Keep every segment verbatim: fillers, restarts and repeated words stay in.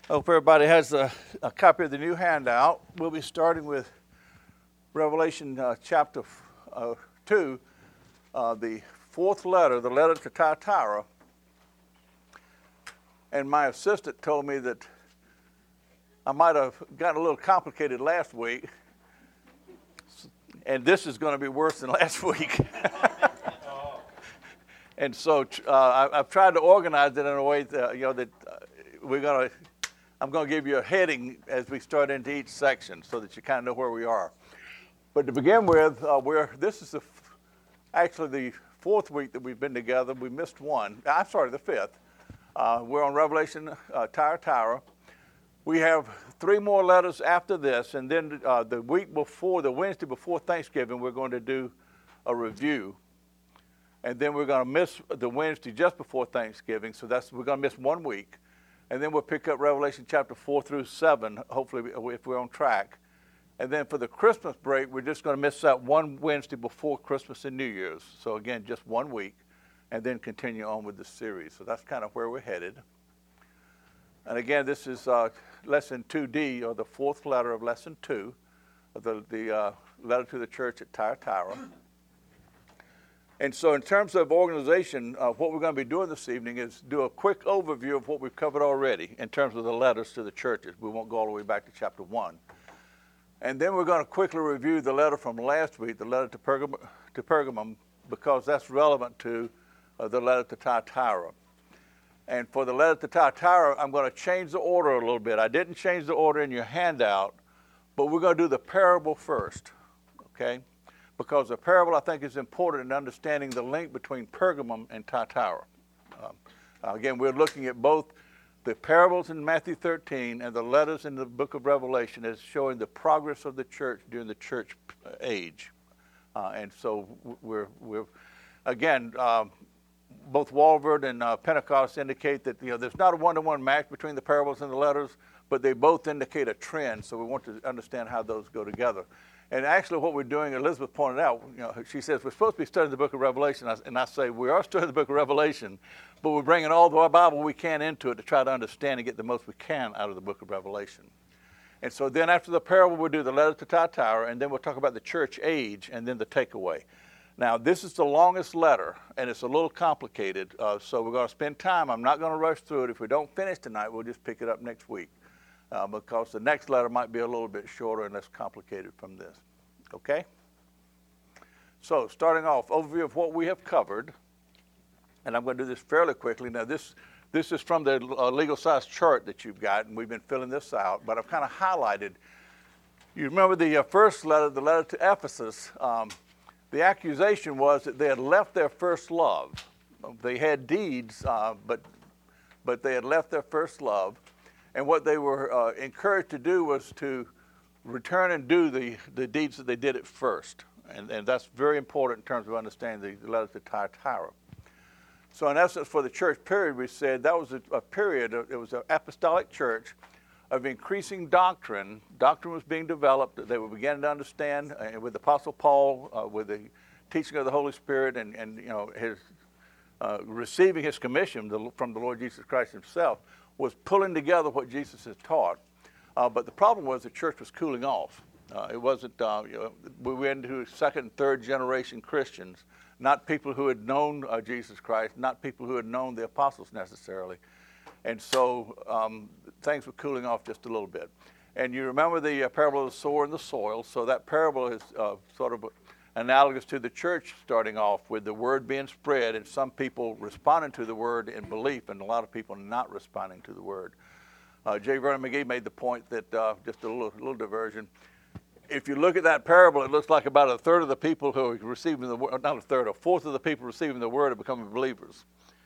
I hope everybody has a, a copy of the new handout. We'll be starting with Revelation uh, chapter uh, two, uh, the fourth letter, the letter to Thyatira. And my assistant told me that I might have gotten a little complicated last week, and this is going to be worse than last week. And so uh, I, I've tried to organize it in a way that, you know, that uh, we're going to, I'm going to give you a heading as we start into each section so that you kind of know where we are. But to begin with, uh, we're, this is the, actually the fourth week that we've been together. We missed one. I'm sorry, the fifth. Uh, we're on Revelation uh, Thyatira. We have three more letters after this, and then uh, the week before, the Wednesday before Thanksgiving, we're going to do a review. And then we're going to miss the Wednesday just before Thanksgiving, so that's we're going to miss one week. And then we'll pick up Revelation chapter four through seven, hopefully if we're on track. And then for the Christmas break, we're just going to miss that one Wednesday before Christmas and New Year's. So again, just one week, and then continue on with the series. So that's kind of where we're headed. And again, this is uh, lesson two D, or the fourth letter of lesson two, of the, the uh, letter to the church at Thyatira. And so in terms of organization, uh, what we're going to be doing this evening is do a quick overview of what we've covered already in terms of the letters to the churches. We won't go all the way back to chapter one. And then we're going to quickly review the letter from last week, the letter to Pergamum, to Pergamum because that's relevant to uh, the letter to Thyatira. And for the letter to Thyatira, I'm going to change the order a little bit. I didn't change the order in your handout, but we're going to do the parable first, okay? Because the parable, I think, is important in understanding the link between Pergamum and Thyatira. Um, again, we're looking at both the parables in Matthew thirteen and the letters in the book of Revelation as showing the progress of the church during the church age. Uh, and so we're, we're again, um, both Walvoord and uh, Pentecost indicate that, you know, there's not a one-to-one match between the parables and the letters, but they both indicate a trend, so we want to understand how those go together. And actually what we're doing, Elizabeth pointed out, you know, she says, we're supposed to be studying the book of Revelation. And I say, we are studying the book of Revelation, but we're bringing all the Bible we can into it to try to understand and get the most we can out of the book of Revelation. And so then after the parable, we'll do the letter to Thyatira, and then we'll talk about the church age, and then the takeaway. Now, this is the longest letter, and it's a little complicated, uh, so we're going to spend time. I'm not going to rush through it. If we don't finish tonight, we'll just pick it up next week. Uh, because the next letter might be a little bit shorter and less complicated from this. Okay? So, starting off, overview of what we have covered. And I'm going to do this fairly quickly. Now, this this is from the uh, legal size chart that you've got, and we've been filling this out. But I've kind of highlighted. You remember the uh, first letter, the letter to Ephesus. Um, the accusation was that they had left their first love. They had deeds, uh, but but they had left their first love. And what they were uh, encouraged to do was to return and do the, the deeds that they did at first. And, and that's very important in terms of understanding the, the letter to Thyatira. So in essence, for the church period, we said that was a, a period, of, it was an apostolic church of increasing doctrine. Doctrine was being developed. They were beginning to understand uh, with the Apostle Paul, uh, with the teaching of the Holy Spirit and, and you know, his uh, receiving his commission the, from the Lord Jesus Christ himself, was pulling together what Jesus had taught. Uh, but the problem was the church was cooling off. Uh, it wasn't, uh, you know, we went into second and third generation Christians, not people who had known uh, Jesus Christ, not people who had known the apostles necessarily. And so um, things were cooling off just a little bit. And you remember the uh, parable of the sower and the soil. So that parable is uh, sort of analogous to the church starting off with the word being spread and some people responding to the word in belief and a lot of people not responding to the word. Uh, J. Vernon McGee made the point that, uh, just a little, little diversion, if you look at that parable, it looks like about a third of the people who are receiving the word, not a third, a fourth of the people receiving the word are becoming believers.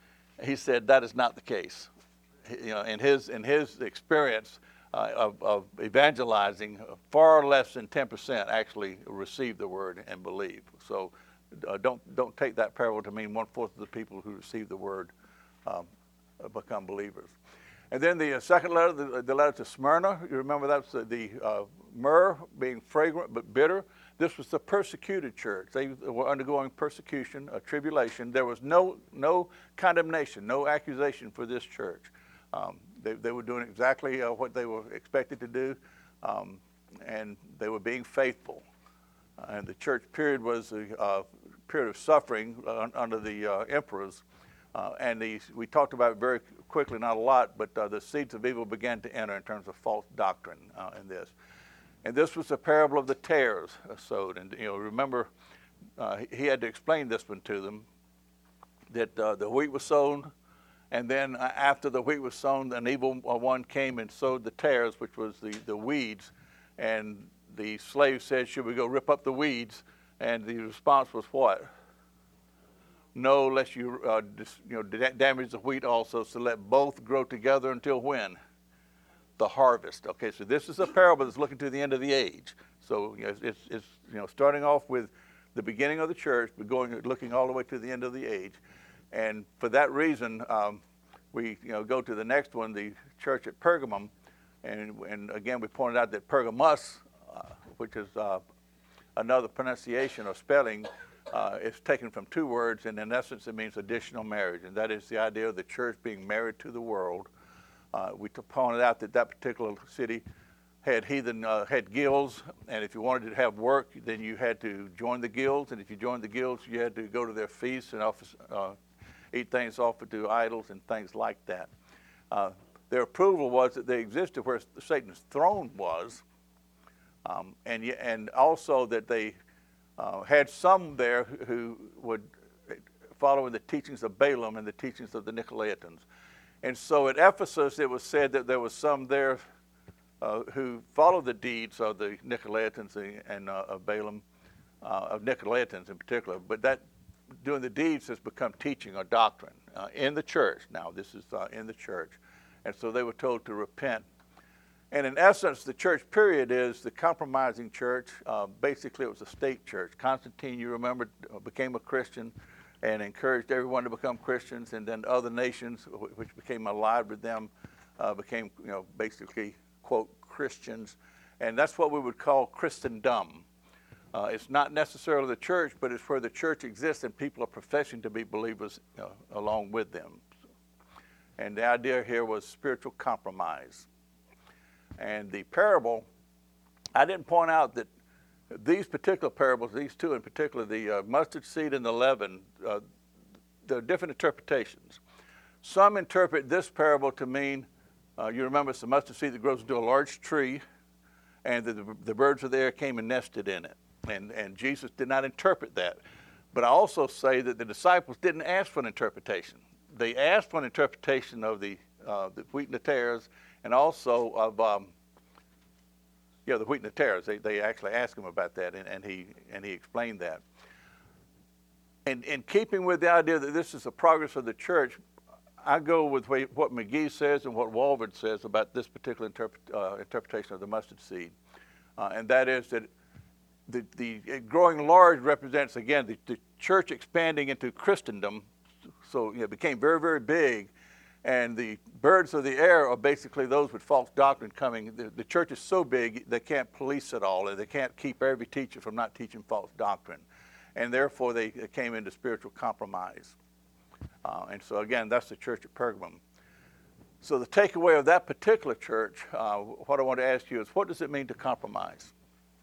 He said that is not the case. You know, in his, in his experience, Uh, of, of evangelizing, far less than ten percent actually receive the word and believe. So uh, don't don't take that parable to mean one-fourth of the people who receive the word um, become believers. And then the uh, second letter, the, the letter to Smyrna, you remember that's the, the uh, myrrh being fragrant but bitter. This was the persecuted church. They were undergoing persecution, a tribulation. There was no no condemnation, no accusation for this church. Um, they, they were doing exactly uh, what they were expected to do, um, and they were being faithful. Uh, and the church period was a uh, period of suffering uh, under the uh, emperors. Uh, and the, we talked about it very quickly, not a lot, but uh, the seeds of evil began to enter in terms of false doctrine uh, in this. And this was the parable of the tares sowed. And, you know, remember, uh, he had to explain this one to them, that uh, the wheat was sown, and then uh, after the wheat was sown, an evil one came and sowed the tares, which was the, the weeds. And the slave said, should we go rip up the weeds? And the response was what? No, lest you, uh, dis, you know, da- damage the wheat also, so let both grow together until when? The harvest. Okay, so this is a parable that's looking to the end of the age. So you know, it's, it's you know starting off with the beginning of the church, but going looking all the way to the end of the age. And for that reason, um, we you know go to the next one, the church at Pergamum, and and again we pointed out that Pergamos, uh, which is uh, another pronunciation or spelling, uh, is taken from two words, and in essence it means additional marriage, and that is the idea of the church being married to the world. Uh, we pointed out that that particular city had heathen uh, had guilds, and if you wanted to have work, then you had to join the guilds, and if you joined the guilds, you had to go to their feasts and offer, uh, eat things offered to idols and things like that. Uh, their approval was that they existed where Satan's throne was, um, and and also that they uh, had some there who would follow in the teachings of Balaam and the teachings of the Nicolaitans. And so at Ephesus, it was said that there was some there uh, who followed the deeds of the Nicolaitans and uh, of Balaam, uh, of Nicolaitans in particular. But that doing the deeds has become teaching or doctrine uh, in the church. Now, this is uh, in the church. And so they were told to repent. And in essence, the church period is the compromising church. Uh, basically, it was a state church. Constantine, you remember, became a Christian and encouraged everyone to become Christians, and then other nations, which became allied with them, uh, became, you know, basically, quote, Christians. And that's what we would call Christendom. Uh, it's not necessarily the church, but it's where the church exists and people are professing to be believers uh, along with them. And the idea here was spiritual compromise. And the parable, I didn't point out that these particular parables, these two in particular, the uh, mustard seed and the leaven, uh, there are different interpretations. Some interpret this parable to mean, uh, you remember it's the mustard seed that grows into a large tree, and the, the, the birds of the air came and nested in it. And, and Jesus did not interpret that. But I also say that the disciples didn't ask for an interpretation. They asked for an interpretation of the, uh, the wheat and the tares, and also of um, Yeah, the wheat and the tares. They they actually asked him about that, and, and he and he explained that. And in keeping with the idea that this is the progress of the church, I go with what McGee says and what Walvoord says about this particular interpret, uh, interpretation of the mustard seed, uh, and that is that the the growing large represents again the, the church expanding into Christendom, so you know, it became very very big. And the birds of the air are basically those with false doctrine coming. The, the church is so big, they can't police it all, and they can't keep every teacher from not teaching false doctrine. And therefore, they, they came into spiritual compromise. Uh, and so, again, that's the church at Pergamum. So the takeaway of that particular church, uh, what I want to ask you is, what does it mean to compromise?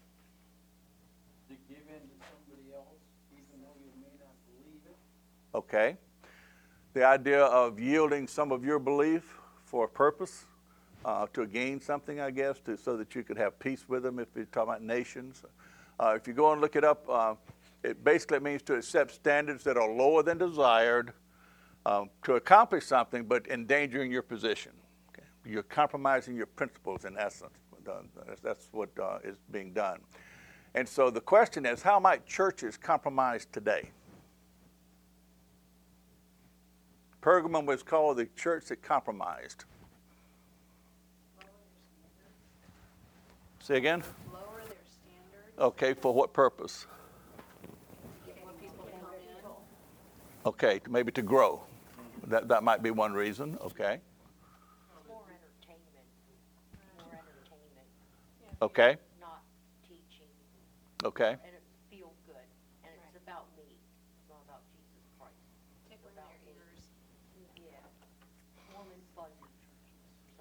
To give in to somebody else, even though you may not believe it. Okay. The idea of yielding some of your belief for a purpose, uh, to gain something, I guess, to, so that you could have peace with them if you're talking about nations. Uh, if you go and look it up, uh, it basically means to accept standards that are lower than desired um, to accomplish something, but endangering your position. Okay? You're compromising your principles in essence. That's what uh, is being done. And so the question is, how might churches compromise today? Pergamum was called the church that compromised. Say again? Lower their standards. Okay, for what purpose? Get more people to come in. Okay, maybe to grow. That that might be one reason. Okay. More entertainment. More entertainment. Okay. Not teaching. Okay. And it feel good. And it's about me. It's not about Jesus Christ. Tickle About their me. ears. Yeah. Warm and fuzzy churches.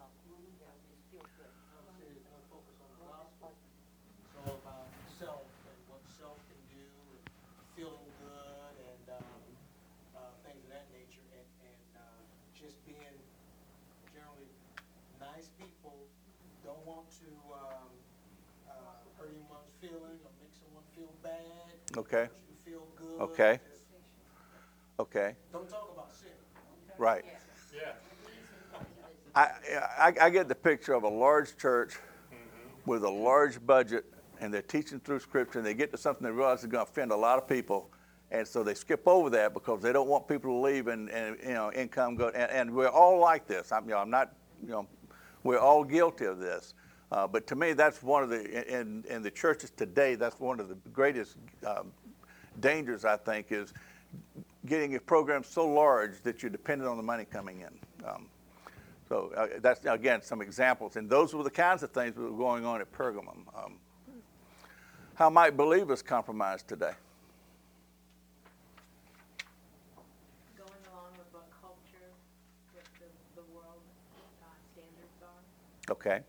just being generally nice people, don't want to um, uh, hurt anyone's feelings or make someone feel bad. Okay. Want you to feel good. Okay. Just Okay. don't talk about sin. Right. Yeah. I, I, I get the picture of a large church with a large budget, and they're teaching through Scripture, and they get to something they realize is going to offend a lot of people, and so they skip over that because they don't want people to leave and, and you know, income go. And, and we're all like this. I'm, you know, I'm not, you know, we're all guilty of this. Uh, but to me, that's one of the in in the churches today. That's one of the greatest um, dangers, I think, is getting a program so large that you're dependent on the money coming in. Um, so uh, that's, again, some examples. And those were the kinds of things that were going on at Pergamum. Um, how might believers compromise today? Going along with what culture, what the, the world uh, standards are. Okay,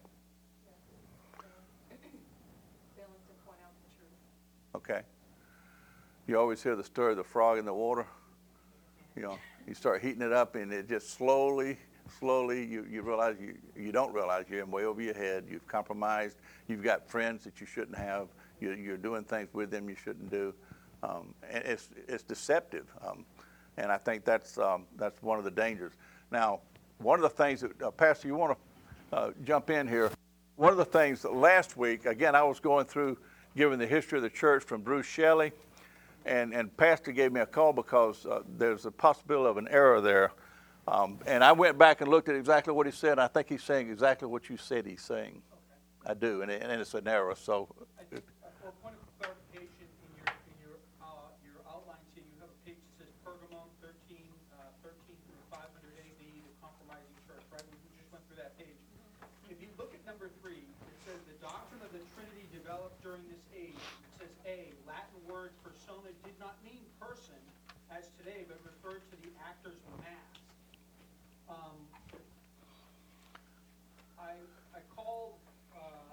Failing to point out the truth. okay. You always hear the story of the frog in the water. You know, you start heating it up, and it just slowly, slowly, you, you realize you, you don't realize you're in way over your head. You've compromised. You've got friends that you shouldn't have. You're, you're doing things with them you shouldn't do. Um, and it's, it's deceptive. Um, and I think that's, um, that's one of the dangers. Now, one of the things that, uh, Pastor, you want to uh, jump in here. One of the things that last week, again, I was going through giving the history of the church from Bruce Shelley. And, and Pastor gave me a call because uh, there's a possibility of an error there. Um, and I went back and looked at exactly what he said. And I think he's saying exactly what you said he's saying. Okay. I do, and, it, and it's an error. So, I think, uh, for a point of clarification, in your, in your, uh, your outlines here, you have a page that says Pergamum thirteen, uh, thirteen through five hundred A D, the compromising church, right? We we just went through that page. If you look at number three, it says the doctrine of the Trinity developed during this age. It says A, Latin word persona did not mean person as today, but referred to the actor's mask. Um, I, I called uh,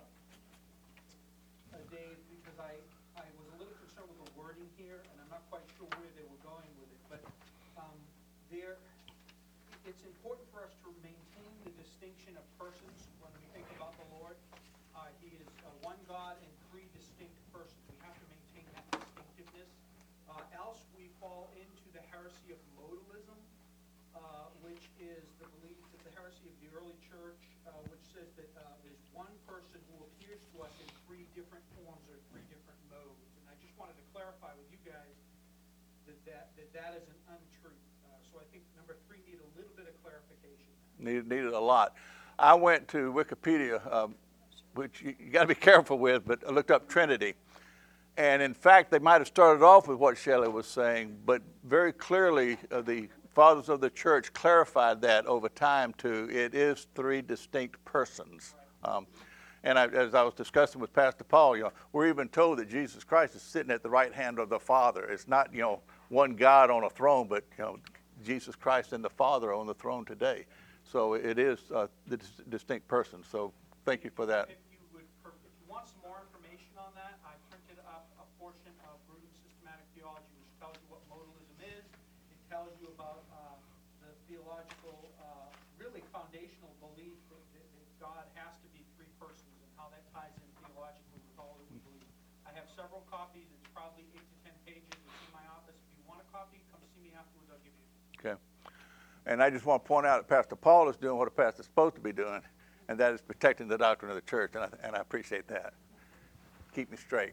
uh, Dave because I, I was a little concerned with the wording here, and I'm not quite sure where they were going with it. But um, there, it's important for us to maintain the distinction of persons when we think about the Lord. Uh, he is uh, one God and three distinct persons. We have to maintain that distinctiveness. Uh, else we fall into the heresy of modalism, uh, which is the belief that the heresy of the early church, uh, which says that uh, there's one person who appears to us in three different forms or three different modes. And I just wanted to clarify with you guys that that, that, that is an untruth. Uh, so I think number three need a little bit of clarification. needed, needed a lot. I went to Wikipedia, um, which you, you got to be careful with, but I looked up Trinity. And in fact, they might have started off with what Shelley was saying, but very clearly uh, the fathers of the church clarified that over time to it is three distinct persons. Um, and I, as I was discussing with Pastor Paul, you know, we're even told that Jesus Christ is sitting at the right hand of the Father. It's not, you know, one God on a throne, but, you know, Jesus Christ and the Father on the throne today. So it is uh, the dis- distinct persons. So thank you for that. If you would, per- if you want some more information on that, I printed up a portion of Bruton's systematic theology, which tells you what modalism is. It tells you about uh, the theological, uh, really foundational belief that, that, that God has to be three persons and how that ties in theologically with all that we believe. I have several copies. It's probably eight to ten pages. It's in my office. If you want a copy, come see me afterwards. I'll give you. Okay. And I just want to point out that Pastor Paul is doing what a pastor is supposed to be doing, and that is protecting the doctrine of the church, and I, and I appreciate that. Keep me straight.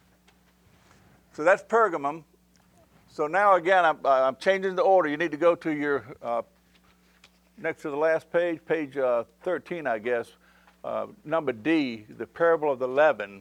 So that's Pergamum. So now again, I'm, uh, I'm changing the order. You need to go to your, uh, next to the last page, page uh, thirteen, I guess, uh, number D, the parable of the leaven.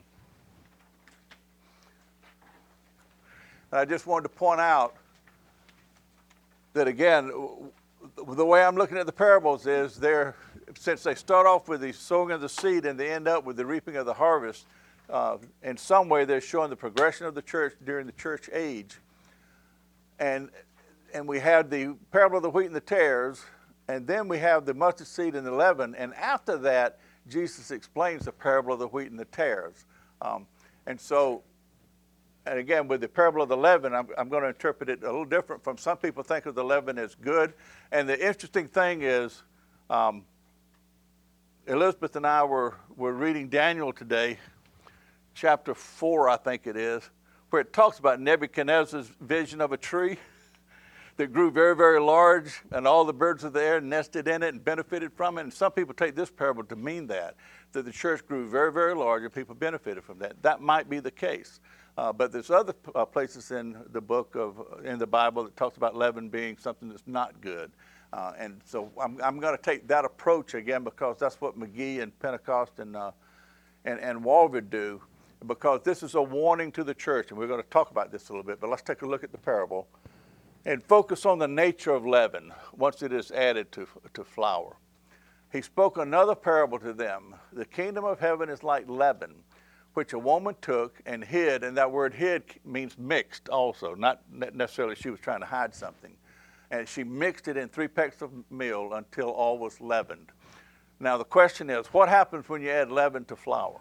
And I just wanted to point out that again, the way I'm looking at the parables is they're, since they start off with the sowing of the seed and they end up with the reaping of the harvest, uh, in some way they're showing the progression of the church during the church age. And and we have the parable of the wheat and the tares, and then we have the mustard seed and the leaven, and after that, Jesus explains the parable of the wheat and the tares. Um, and so and again, with the parable of the leaven, I'm, I'm going to interpret it a little different from some people think of the leaven as good. And the interesting thing is, um, Elizabeth and I were, were reading Daniel today, chapter four, I think it is, where it talks about Nebuchadnezzar's vision of a tree that grew very, very large, and all the birds of the air nested in it and benefited from it. And some people take this parable to mean that, that the church grew very, very large and people benefited from that. That might be the case. Uh, but there's other uh, places in the book of, in the Bible that talks about leaven being something that's not good. Uh, and so I'm, I'm going to take that approach again because that's what McGee and Pentecost and, uh, and, and Walvoord do, because this is a warning to the church. And we're going to talk about this a little bit, but let's take a look at the parable and focus on the nature of leaven once it is added to, to flour. He spoke another parable to them. The kingdom of heaven is like leaven, which a woman took and hid, and that word hid means mixed also, not necessarily she was trying to hide something. And she mixed it in three pecks of meal until all was leavened. Now the question is, what happens when you add leaven to flour?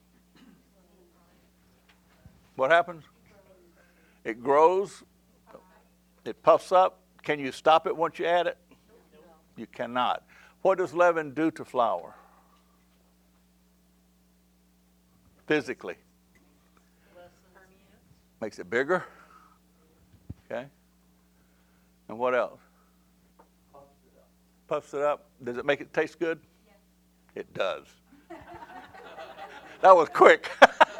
What happens? It grows, it puffs up. Can you stop it once you add it? You cannot. What does leaven do to flour? Physically. Makes it bigger. Okay. And what else? Puffs it up. Puffs it up. Does it make it taste good? Yes. It does. That was quick.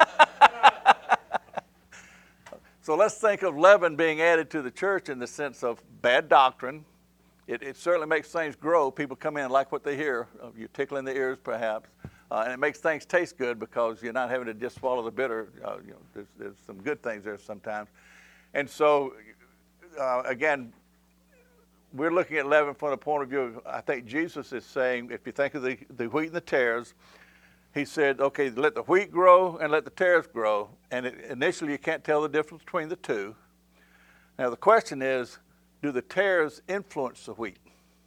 So let's think of leaven being added to the church in the sense of bad doctrine. It, it certainly makes things grow. People come in and like what they hear. You're tickling the ears, perhaps. Uh, and it makes things taste good because you're not having to just swallow the bitter. Uh, you know, there's, there's some good things there sometimes. And so, uh, again, we're looking at leaven from the point of view of, I think Jesus is saying, if you think of the, the wheat and the tares, he said, okay, let the wheat grow and let the tares grow. And it, initially, you can't tell the difference between the two. Now, the question is, do the tares influence the wheat?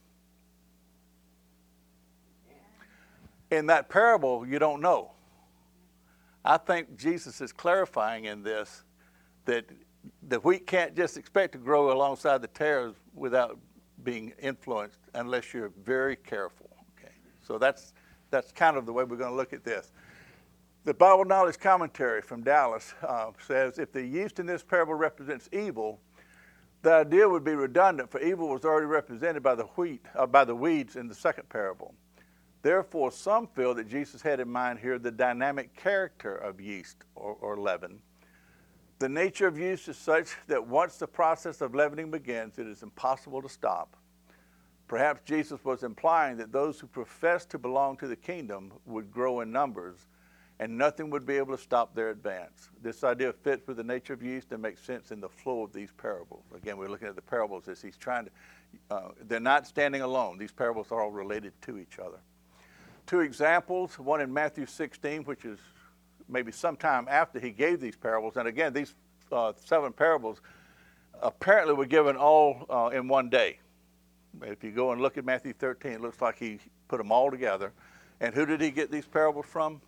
In that parable, you don't know. I think Jesus is clarifying in this that the wheat can't just expect to grow alongside the tares without being influenced unless you're very careful. Okay, so that's that's kind of the way we're going to look at this. The Bible Knowledge Commentary from Dallas uh, says, if the yeast in this parable represents evil, the idea would be redundant, for evil was already represented by the wheat, uh, by the weeds in the second parable. Therefore, some feel that Jesus had in mind here the dynamic character of yeast or, or leaven. The nature of yeast is such that once the process of leavening begins, it is impossible to stop. Perhaps Jesus was implying that those who profess to belong to the kingdom would grow in numbers, and nothing would be able to stop their advance. This idea fits with the nature of yeast and makes sense in the flow of these parables. Again, we're looking at the parables as he's trying to, uh, they're not standing alone. These parables are all related to each other. Two examples, one in Matthew sixteen, which is maybe sometime after he gave these parables. And again, these uh, seven parables apparently were given all uh, in one day. If you go and look at Matthew thirteen, it looks like he put them all together. And who did he get these parables from?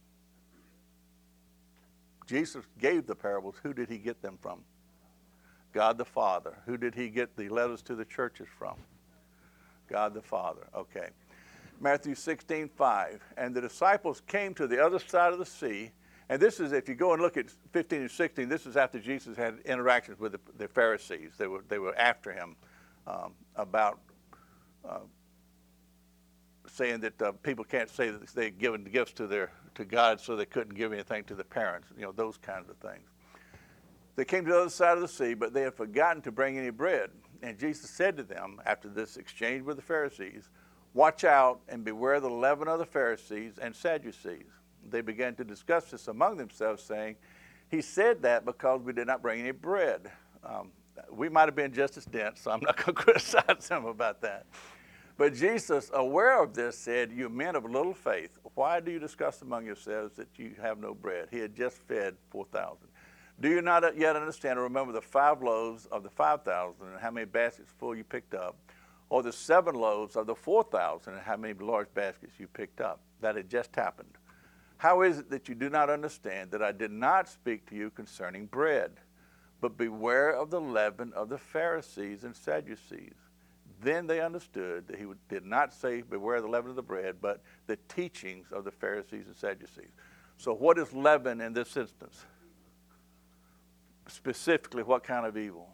Jesus gave the parables. Who did he get them from? God the Father. Who did he get the letters to the churches from? God the Father. Okay. Matthew sixteen five. And the disciples came to the other side of the sea. And this is, if you go and look at fifteen and sixteen, this is after Jesus had interactions with the, the Pharisees. They were, they were after him um, about uh, saying that uh, people can't say that they'd given gifts to their to God, so they couldn't give anything to the parents, you know, those kinds of things. They came to the other side of the sea, but they had forgotten to bring any bread. And Jesus said to them, after this exchange with the Pharisees, watch out and beware the leaven of the Pharisees and Sadducees. They began to discuss this among themselves, saying, he said that because we did not bring any bread. Um, we might have been just as dense, so I'm not going to criticize them about that. But Jesus, aware of this, said, you men of little faith, why do you discuss among yourselves that you have no bread? He had just fed four thousand. Do you not yet understand or remember the five loaves of the five thousand and how many baskets full you picked up? Or the seven loaves of the four thousand and how many large baskets you picked up? That had just happened. How is it that you do not understand that I did not speak to you concerning bread? But beware of the leaven of the Pharisees and Sadducees. Then they understood that he did not say beware of the leaven of the bread, but the teachings of the Pharisees and Sadducees. So what is leaven in this instance? Specifically, what kind of evil?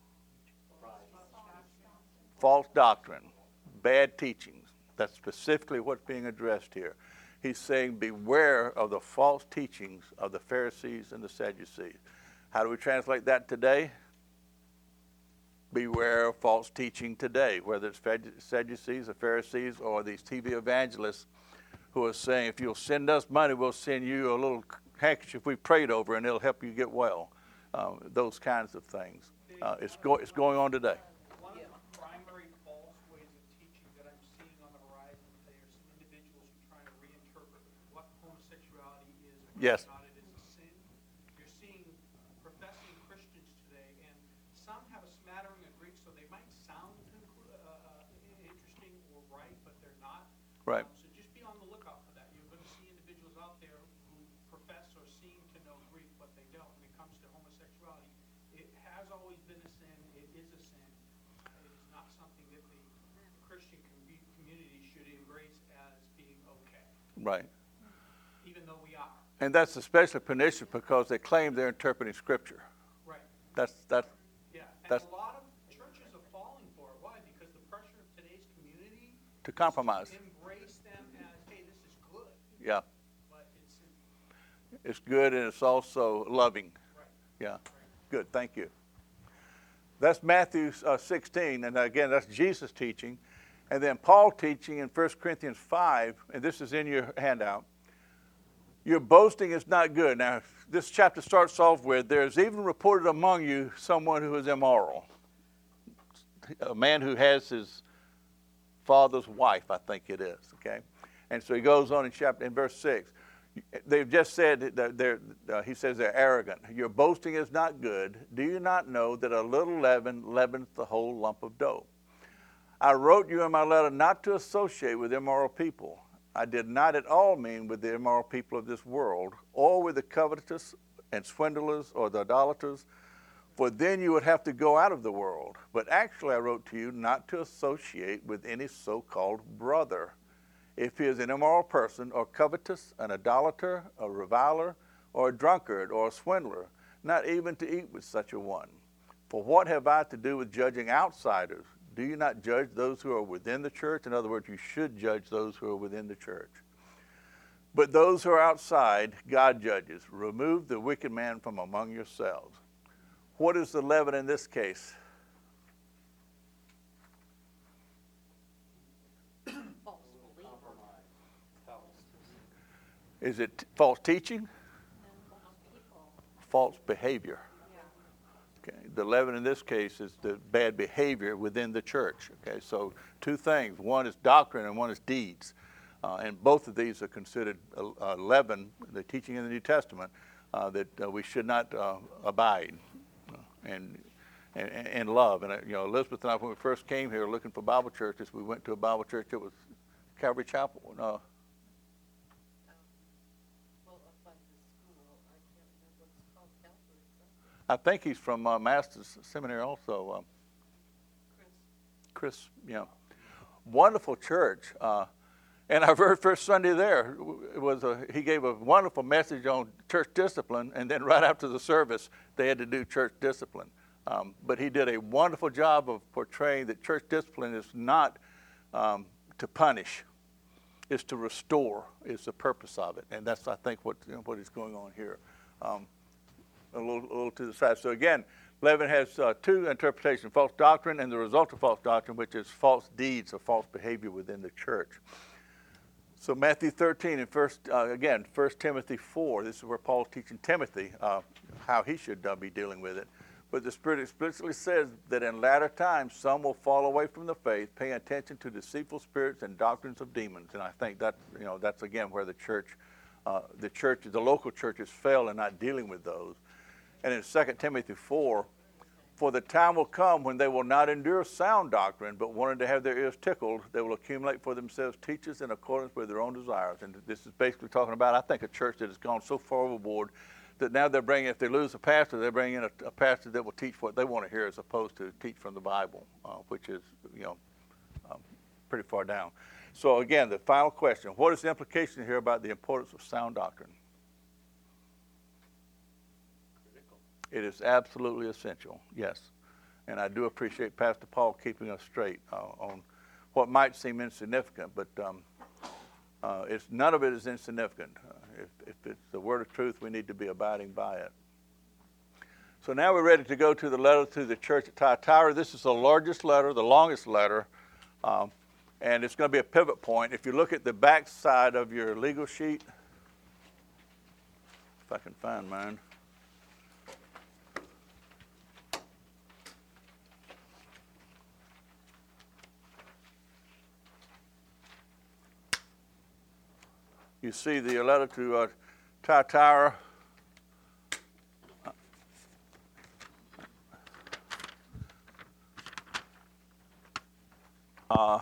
False doctrine, bad teachings. That's specifically what's being addressed here. He's saying beware of the false teachings of the Pharisees and the Sadducees. How do we translate that today? Beware of false teaching today, whether it's Sadducees or Pharisees or these T V evangelists who are saying, if you'll send us money, we'll send you a little handkerchief we prayed over and it'll help you get well. Um, those kinds of things. Uh, it's, go, it's going on today. One of the primary false ways of teaching that I'm seeing on the horizon today are some individuals who are trying to reinterpret what homosexuality is and whether Yes. or not it is a sin. You're seeing professing Christians today, and some have a smattering of Greek, so they might sound conclu- uh, uh, interesting or right, but they're not. Right. Um, so just be on the lookout for that. You're going to see individuals out there who profess or seem to know Greek, but they don't when it comes to homosexuality. It has always been a sin. It is a sin. It is not something that the Christian com- community should embrace as being okay, Right. even though we are. And that's especially pernicious because they claim they're interpreting Scripture. Right. That's, that's, Yeah. And That's- a lot of churches are falling for it. Why? Because the pressure of today's community to compromise. is to embrace them as, hey, this is good, Yeah. but it's sinful. It's good and it's also loving. Right. Yeah. Good. Thank you. That's Matthew uh, sixteen. And again, that's Jesus teaching. And then Paul teaching in First Corinthians five, and this is in your handout. Your boasting is not good. Now, this chapter starts off with, there's even reported among you someone who is immoral. A man who has his father's wife, I think it is, okay? And so he goes on in chapter, in verse six. They've just said, that they're, uh, he says they're arrogant. Your boasting is not good. Do you not know that a little leaven leavens the whole lump of dough? I wrote you in my letter not to associate with immoral people. I did not at all mean with the immoral people of this world, or with the covetous and swindlers or the idolaters, for then you would have to go out of the world. But actually I wrote to you not to associate with any so-called brother, if he is an immoral person, or covetous, an idolater, a reviler, or a drunkard, or a swindler, not even to eat with such a one. For what have I to do with judging outsiders? Do you not judge those who are within the church? In other words, you should judge those who are within the church. But those who are outside, God judges. Remove the wicked man from among yourselves. What is the leaven in this case? False belief. Is it t- false teaching? And false people. False behavior. Okay. The leaven in this case is the bad behavior within the church. Okay, so two things. One is doctrine and one is deeds. Uh, and both of these are considered uh, uh, leaven, the teaching in the New Testament, uh, that uh, we should not uh, abide uh, and, and and love. And uh, you know, Elizabeth and I, when we first came here looking for Bible churches, we went to a Bible church that was Calvary Chapel. No, Well, up by the school, I can't remember what it's called, Calvary something. I think he's from uh, Masters Seminary also. Um, Chris. Chris, you know, wonderful church. Uh, and our very first Sunday there it was a, he gave a wonderful message on church discipline, and then right after the service, they had to do church discipline. Um, but he did a wonderful job of portraying that church discipline is not um, to punish, it's to restore, is the purpose of it. And that's, I think, what, you know, what is going on here. Um, a little, a little to the side. So again, leaven has uh, two interpretations, false doctrine and the result of false doctrine, which is false deeds or false behavior within the church. So Matthew thirteen and first, uh, again, First Timothy four, this is where Paul's teaching Timothy uh, how he should uh, be dealing with it. But the Spirit explicitly says that in latter times some will fall away from the faith, paying attention to deceitful spirits and doctrines of demons. And I think that, you know, that's again where the church, uh, the church, the local churches fail in not dealing with those. And in Second Timothy four, For the time will come when they will not endure sound doctrine, but wanting to have their ears tickled, they will accumulate for themselves teachers in accordance with their own desires. And this is basically talking about, I think, a church that has gone so far overboard that now they're bringing, if they lose a pastor, they're bringing in a, a pastor that will teach what they want to hear as opposed to teach from the Bible, uh, which is, you know, um, pretty far down. So again, the final question, what is the implication here about the importance of sound doctrine? It is absolutely essential, yes. And I do appreciate Pastor Paul keeping us straight uh, on what might seem insignificant, but um, uh, it's, none of it is insignificant. Uh, if, if it's the word of truth, we need to be abiding by it. So now we're ready to go to the letter to the church at Thyatira. This is the largest letter, the longest letter, um, and it's going to be a pivot point. If you look at the back side of your legal sheet, if I can find mine. You see the letter to uh, Thyatira. Uh,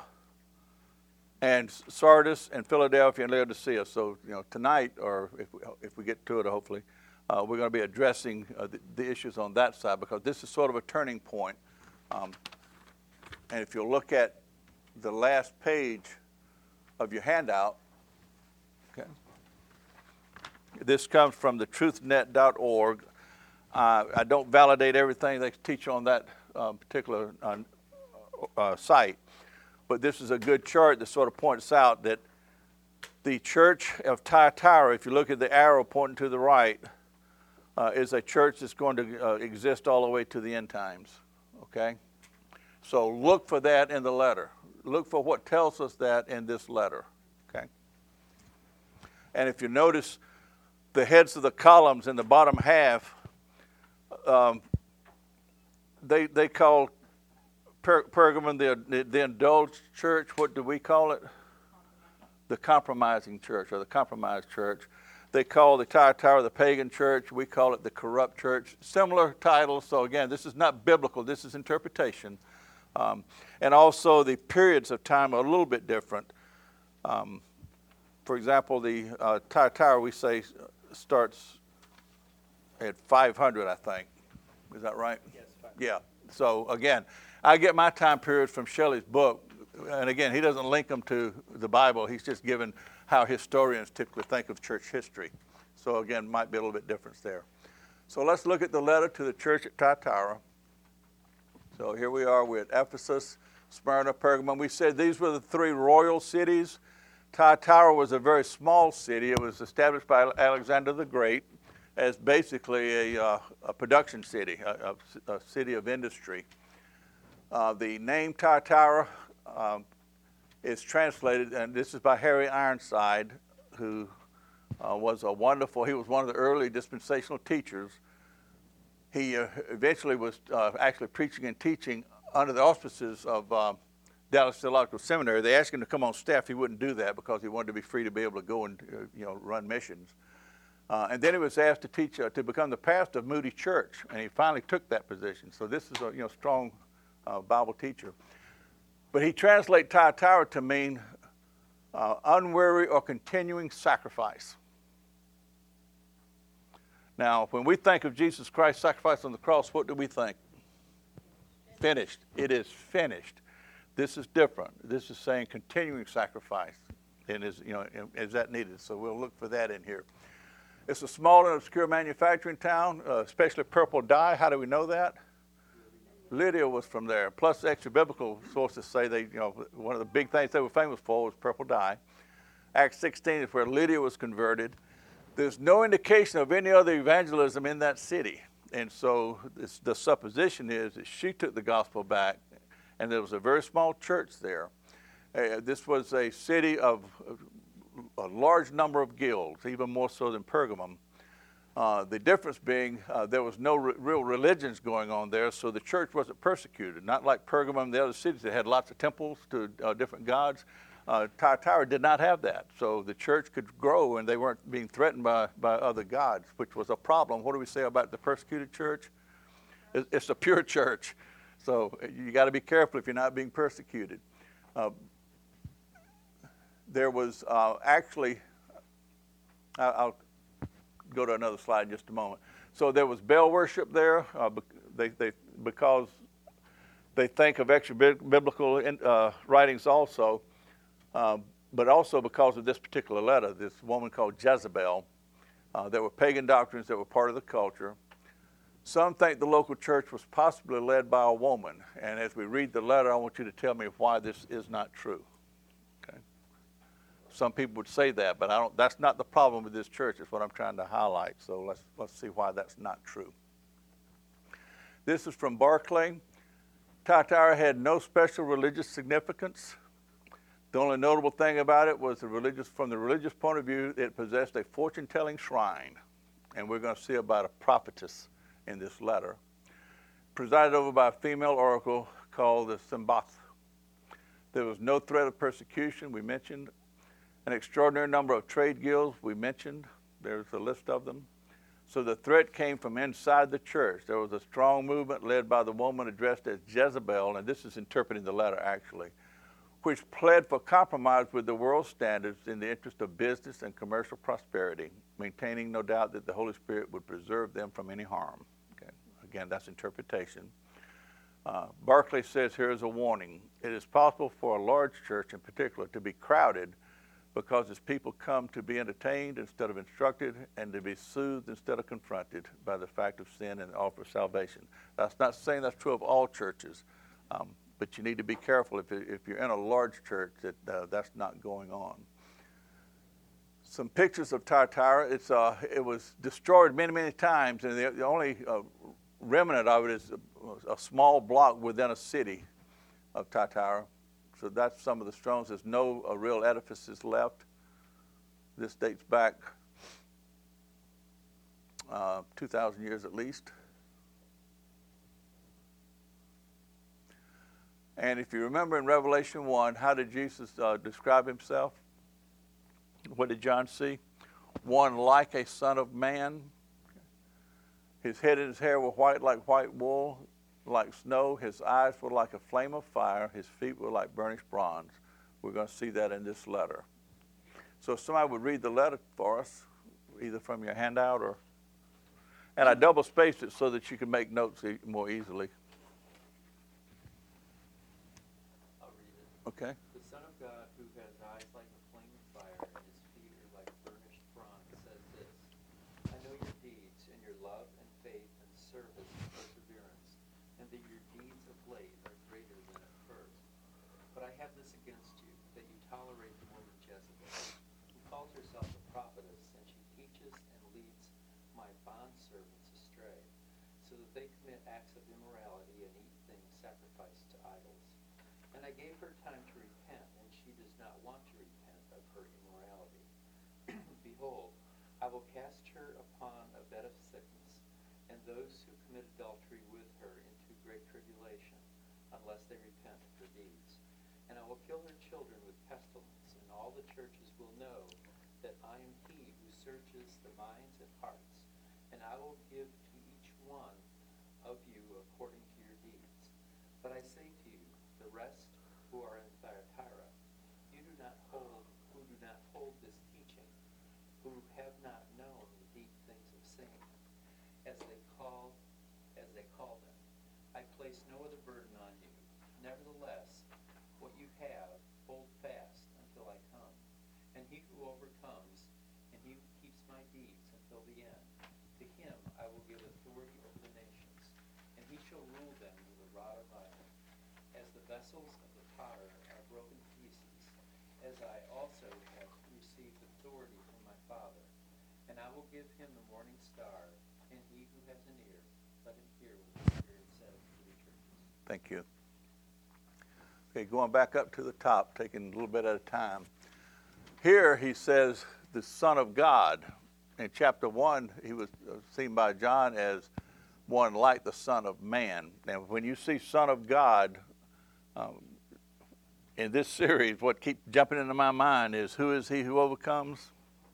and Sardis and Philadelphia and Laodicea. So, you know, tonight, or if we, if we get to it, hopefully, uh, we're going to be addressing uh, the, the issues on that side because this is sort of a turning point. Um, and if you look at the last page of your handout, okay. This comes from the truth net dot org. Uh, I don't validate everything they teach on that uh, particular uh, uh, site, but this is a good chart that sort of points out that the church of Thyatira, if you look at the arrow pointing to the right, uh, is a church that's going to uh, exist all the way to the end times, okay? So look for that in the letter. Look for what tells us that in this letter, okay? And if you notice the heads of the columns in the bottom half, um, they they call per- Pergamon the, the the indulged church. What do we call it? The compromising church, or the compromised church. They call the Thyatira the pagan church. We call it the corrupt church. Similar titles. So again, this is not biblical. This is interpretation. Um, and also the periods of time are a little bit different. Um, For example, the uh, Thyatira, we say, starts at five hundred, I think. Is that right? Yes, five. Yeah. So, again, I get my time periods from Shelley's book. And, again, he doesn't link them to the Bible. He's just given how historians typically think of church history. So, again, might be a little bit difference there. So let's look at the letter to the church at Thyatira. So here we are with Ephesus, Smyrna, Pergamum. We said these were the three royal cities. Thyatira was a very small city. It was established by Alexander the Great as basically a, uh, a production city, a, a, a city of industry. Uh, the name Thyatira um, is translated, and this is by Harry Ironside, who uh, was a wonderful, he was one of the early dispensational teachers. He uh, eventually was uh, actually preaching and teaching under the auspices of uh, Dallas Theological Seminary. They asked him to come on staff. He wouldn't do that because he wanted to be free to be able to go and uh, you know run missions. Uh, and then he was asked to teach uh, to become the pastor of Moody Church, and he finally took that position. So this is a you know strong uh, Bible teacher. But he translates Thyatira to mean uh, unweary or continuing sacrifice. Now, when we think of Jesus Christ's sacrifice on the cross, what do we think? Finished. It is finished. This is different. This is saying continuing sacrifice, and is you know is that needed? So we'll look for that in here. It's a small and obscure manufacturing town, uh, especially purple dye. How do we know that? Lydia was from there. Plus, extra biblical sources say they you know one of the big things they were famous for was purple dye. Acts sixteen is where Lydia was converted. There's no indication of any other evangelism in that city, and so this, the supposition is that she took the gospel back. And there was a very small church there. Uh, this was a city of a large number of guilds, even more so than Pergamum. Uh, the difference being uh, there was no re- real religions going on there, so the church wasn't persecuted. Not like Pergamum, the other cities that had lots of temples to uh, different gods. Uh, Thyatira did not have that, so the church could grow, and they weren't being threatened by, by other gods, which was a problem. What do we say about the persecuted church? It- It's a pure church. So you got to be careful if you're not being persecuted. Uh, there was uh, actually, I- I'll go to another slide in just a moment. So there was Baal worship there. Uh, they, they, because they think of extra biblical uh, writings also, um, but also because of this particular letter, this woman called Jezebel. Uh, there were pagan doctrines that were part of the culture. Some think the local church was possibly led by a woman. And as we read the letter, I want you to tell me why this is not true. Okay? Some people would say that, but I don't. That's not the problem with this church. It's what I'm trying to highlight. So let's let's see why that's not true. This is from Barclay. Thyatira had no special religious significance. The only notable thing about it was the religious, from the religious point of view, it possessed a fortune-telling shrine. And we're going to see about a prophetess in this letter, presided over by a female oracle called the Sembath. There was no threat of persecution, we mentioned. An extraordinary number of trade guilds, we mentioned. There's a list of them. So the threat came from inside the church. There was a strong movement led by the woman addressed as Jezebel, and this is interpreting the letter actually, which pled for compromise with the world standards in the interest of business and commercial prosperity, maintaining no doubt that the Holy Spirit would preserve them from any harm. Okay. Again, that's interpretation. Uh, Barclay says here is a warning. It is possible for a large church in particular to be crowded because its people come to be entertained instead of instructed and to be soothed instead of confronted by the fact of sin and offer salvation. That's not saying that's true of all churches, um, but you need to be careful if, if you're in a large church that uh, that's not going on. Some pictures of Thyatira. It's, uh, it was destroyed many, many times, and the, the only uh, remnant of it is a, a small block within a city of Thyatira. So that's some of the stones. There's no uh, real edifices left. This dates back uh, two thousand years at least. And if you remember in Revelation one, how did Jesus uh, describe himself? What did John see? One like a son of man. His head and his hair were white like white wool, like snow. His eyes were like a flame of fire. His feet were like burnished bronze. We're going to see that in this letter. So if somebody would read the letter for us, either from your handout or... And I double spaced it so that you can make notes e- more easily. I'll read it. Okay. The Son of God, who has eyes like a flame of fire and his feet are like burnished bronze, says this: I know your deeds and your love and faith and service and perseverance, and that your deeds of late are greater than at first. But I have this against you, that you tolerate the woman Jezebel, who calls herself a prophetess, and she teaches and leads my bondservants astray, so that they commit acts of immorality and eat things sacrificed to idols. And I gave her time to repent, and she does not want to repent of her immorality. Behold, I will cast her upon a bed of sickness, and those who commit adultery with her into great tribulation, unless they repent of her deeds. And I will kill her children with pestilence, and all the churches will know that I am he who searches the minds and hearts, and I will give to each one of you according to your deeds. But I say to you, the rest who are in Thyatira, you do not hold, who do not hold this teaching, who have not known the deep things of Satan, as they call, as they call them. I place no other burden on you. Nevertheless, what you have, hold fast until I come. And he who overcomes, and he who keeps my deeds until the end, to him I will give authority over the nations, and he shall rule them with a rod of iron. As the vessels of the potter are broken to pieces, as I also have received authority from my Father. And I will give him the morning star, and he who has an ear, let him hear what the Spirit says to the churches. Thank you. Okay, going back up to the top, taking a little bit at a time. Here he says the Son of God. In chapter one, he was seen by John as one like the Son of Man. Now, when you see Son of God, um, in this series, what keeps jumping into my mind is, who is he who overcomes?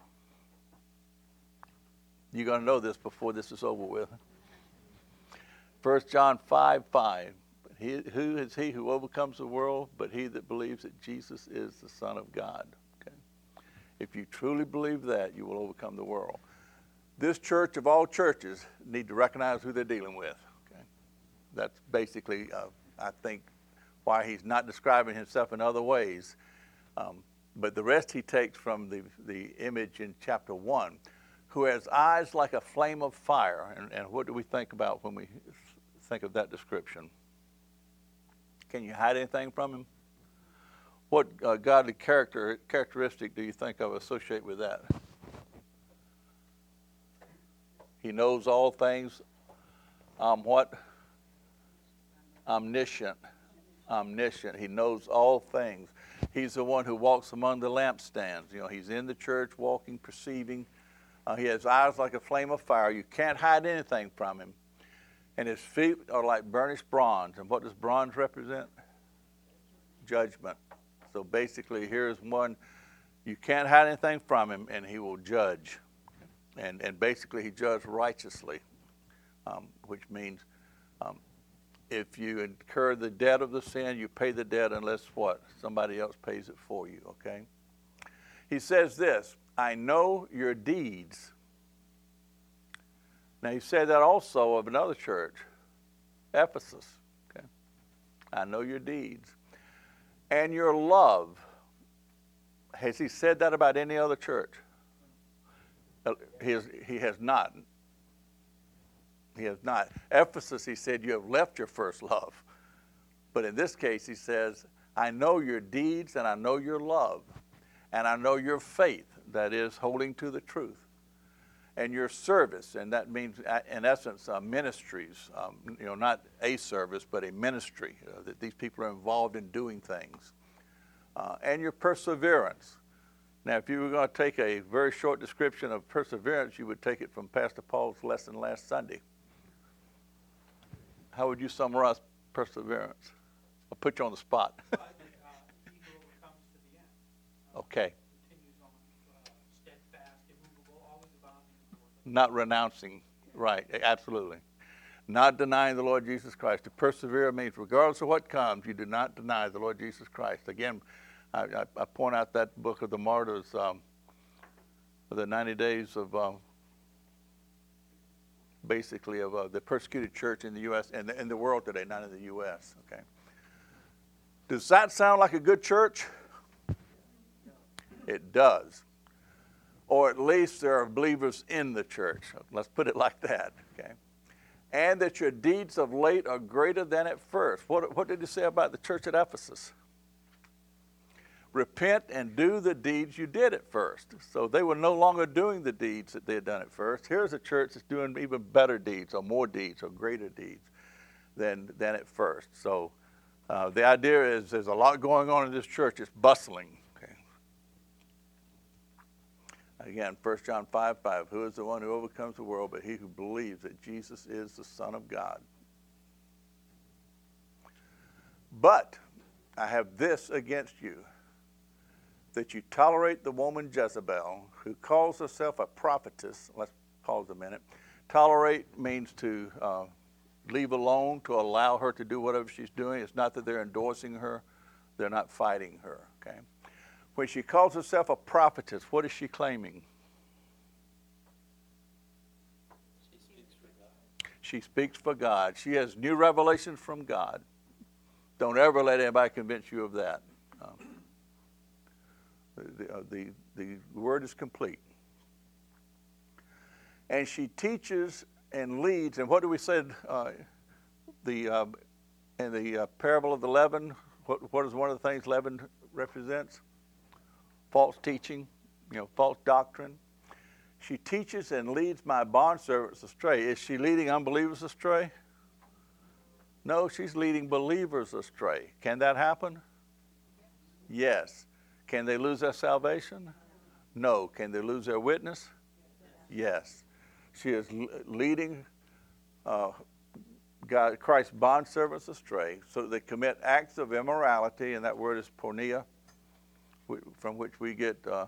You're going to know this before this is over with. First John five five. He, who is he who overcomes the world but he that believes that Jesus is the Son of God? Okay. If you truly believe that, you will overcome the world. This church of all churches need to recognize who they're dealing with. Okay. That's basically, uh, I think, why he's not describing himself in other ways. Um, but the rest he takes from the, the image in chapter one, who has eyes like a flame of fire. And, and what do we think about when we think of that description? Can you hide anything from him? What uh, godly character characteristic do you think of associate with that? He knows all things. Um, what? Omniscient. Omniscient. He knows all things. He's the one who walks among the lampstands. You know, he's in the church, walking, perceiving. Uh, he has eyes like a flame of fire. You can't hide anything from him. And his feet are like burnished bronze. And what does bronze represent? Judgment. So basically, here's one, you can't hide anything from him, and he will judge. And and basically, he judges righteously, um, which means um, if you incur the debt of the sin, you pay the debt unless what? Somebody else pays it for you, okay? He says this, I know your deeds. Now, he said that also of another church, Ephesus, okay? I know your deeds. And your love. Has he said that about any other church? He has, he has not. He has not. Ephesus, he said, you have left your first love. But in this case, he says, I know your deeds and I know your love. And I know your faith, that is, holding to the truth. And your service, and that means, in essence, uh, ministries. Um, you know, not a service, but a ministry, uh, that these people are involved in doing things. Uh, and your perseverance. Now, if you were going to take a very short description of perseverance, you would take it from Pastor Paul's lesson last Sunday. How would you summarize perseverance? I'll put you on the spot. But, uh, he who overcomes to the end. Uh, Okay. Continues on, uh, steadfast, immovable, always abounding in the work of Not renouncing. Right, absolutely. Not denying the Lord Jesus Christ. To persevere means regardless of what comes, you do not deny the Lord Jesus Christ. Again, I, I, I point out that book of the martyrs, um, the ninety days of, um, basically, of uh, the persecuted church in the U S and in the world today, not in the U S Okay. Does that sound like a good church? It does. Or at least there are believers in the church. Let's put it like that, okay? And that your deeds of late are greater than at first. What, what did he say about the church at Ephesus? Repent and do the deeds you did at first. So they were no longer doing the deeds that they had done at first. Here's a church that's doing even better deeds or more deeds or greater deeds than, than at first. So uh, the idea is there's a lot going on in this church. It's bustling. Okay. Again, First John five five, who is the one who overcomes the world but he who believes that Jesus is the Son of God. But I have this against you, that you tolerate the woman Jezebel, who calls herself a prophetess. Let's pause a minute. Tolerate means to uh, leave alone, to allow her to do whatever she's doing. It's not that they're endorsing her. They're not fighting her, okay? When she calls herself a prophetess, what is she claiming? She speaks for God. She speaks for God. She has new revelations from God. Don't ever let anybody convince you of that. Um, The, uh, the, the word is complete. And she teaches and leads, and what do we say uh, the, uh, in the uh, parable of the leaven, what, what is one of the things leaven represents? False teaching, you know, false doctrine. She teaches and leads my bondservants astray. Is she leading unbelievers astray? No, she's leading believers astray. Can that happen? Yes. Can they lose their salvation? No. Can they lose their witness? Yes. She is leading uh, God, Christ's bondservants astray, so that they commit acts of immorality, and that word is porneia, from which we get uh,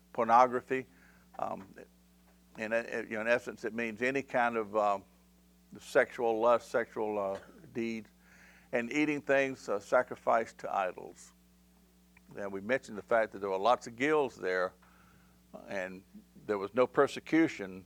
pornography. Um, in, you know, in essence, it means any kind of um, the sexual lust, sexual uh, deeds, and eating things uh, sacrificed to idols. And we mentioned the fact that there were lots of guilds there, and there was no persecution.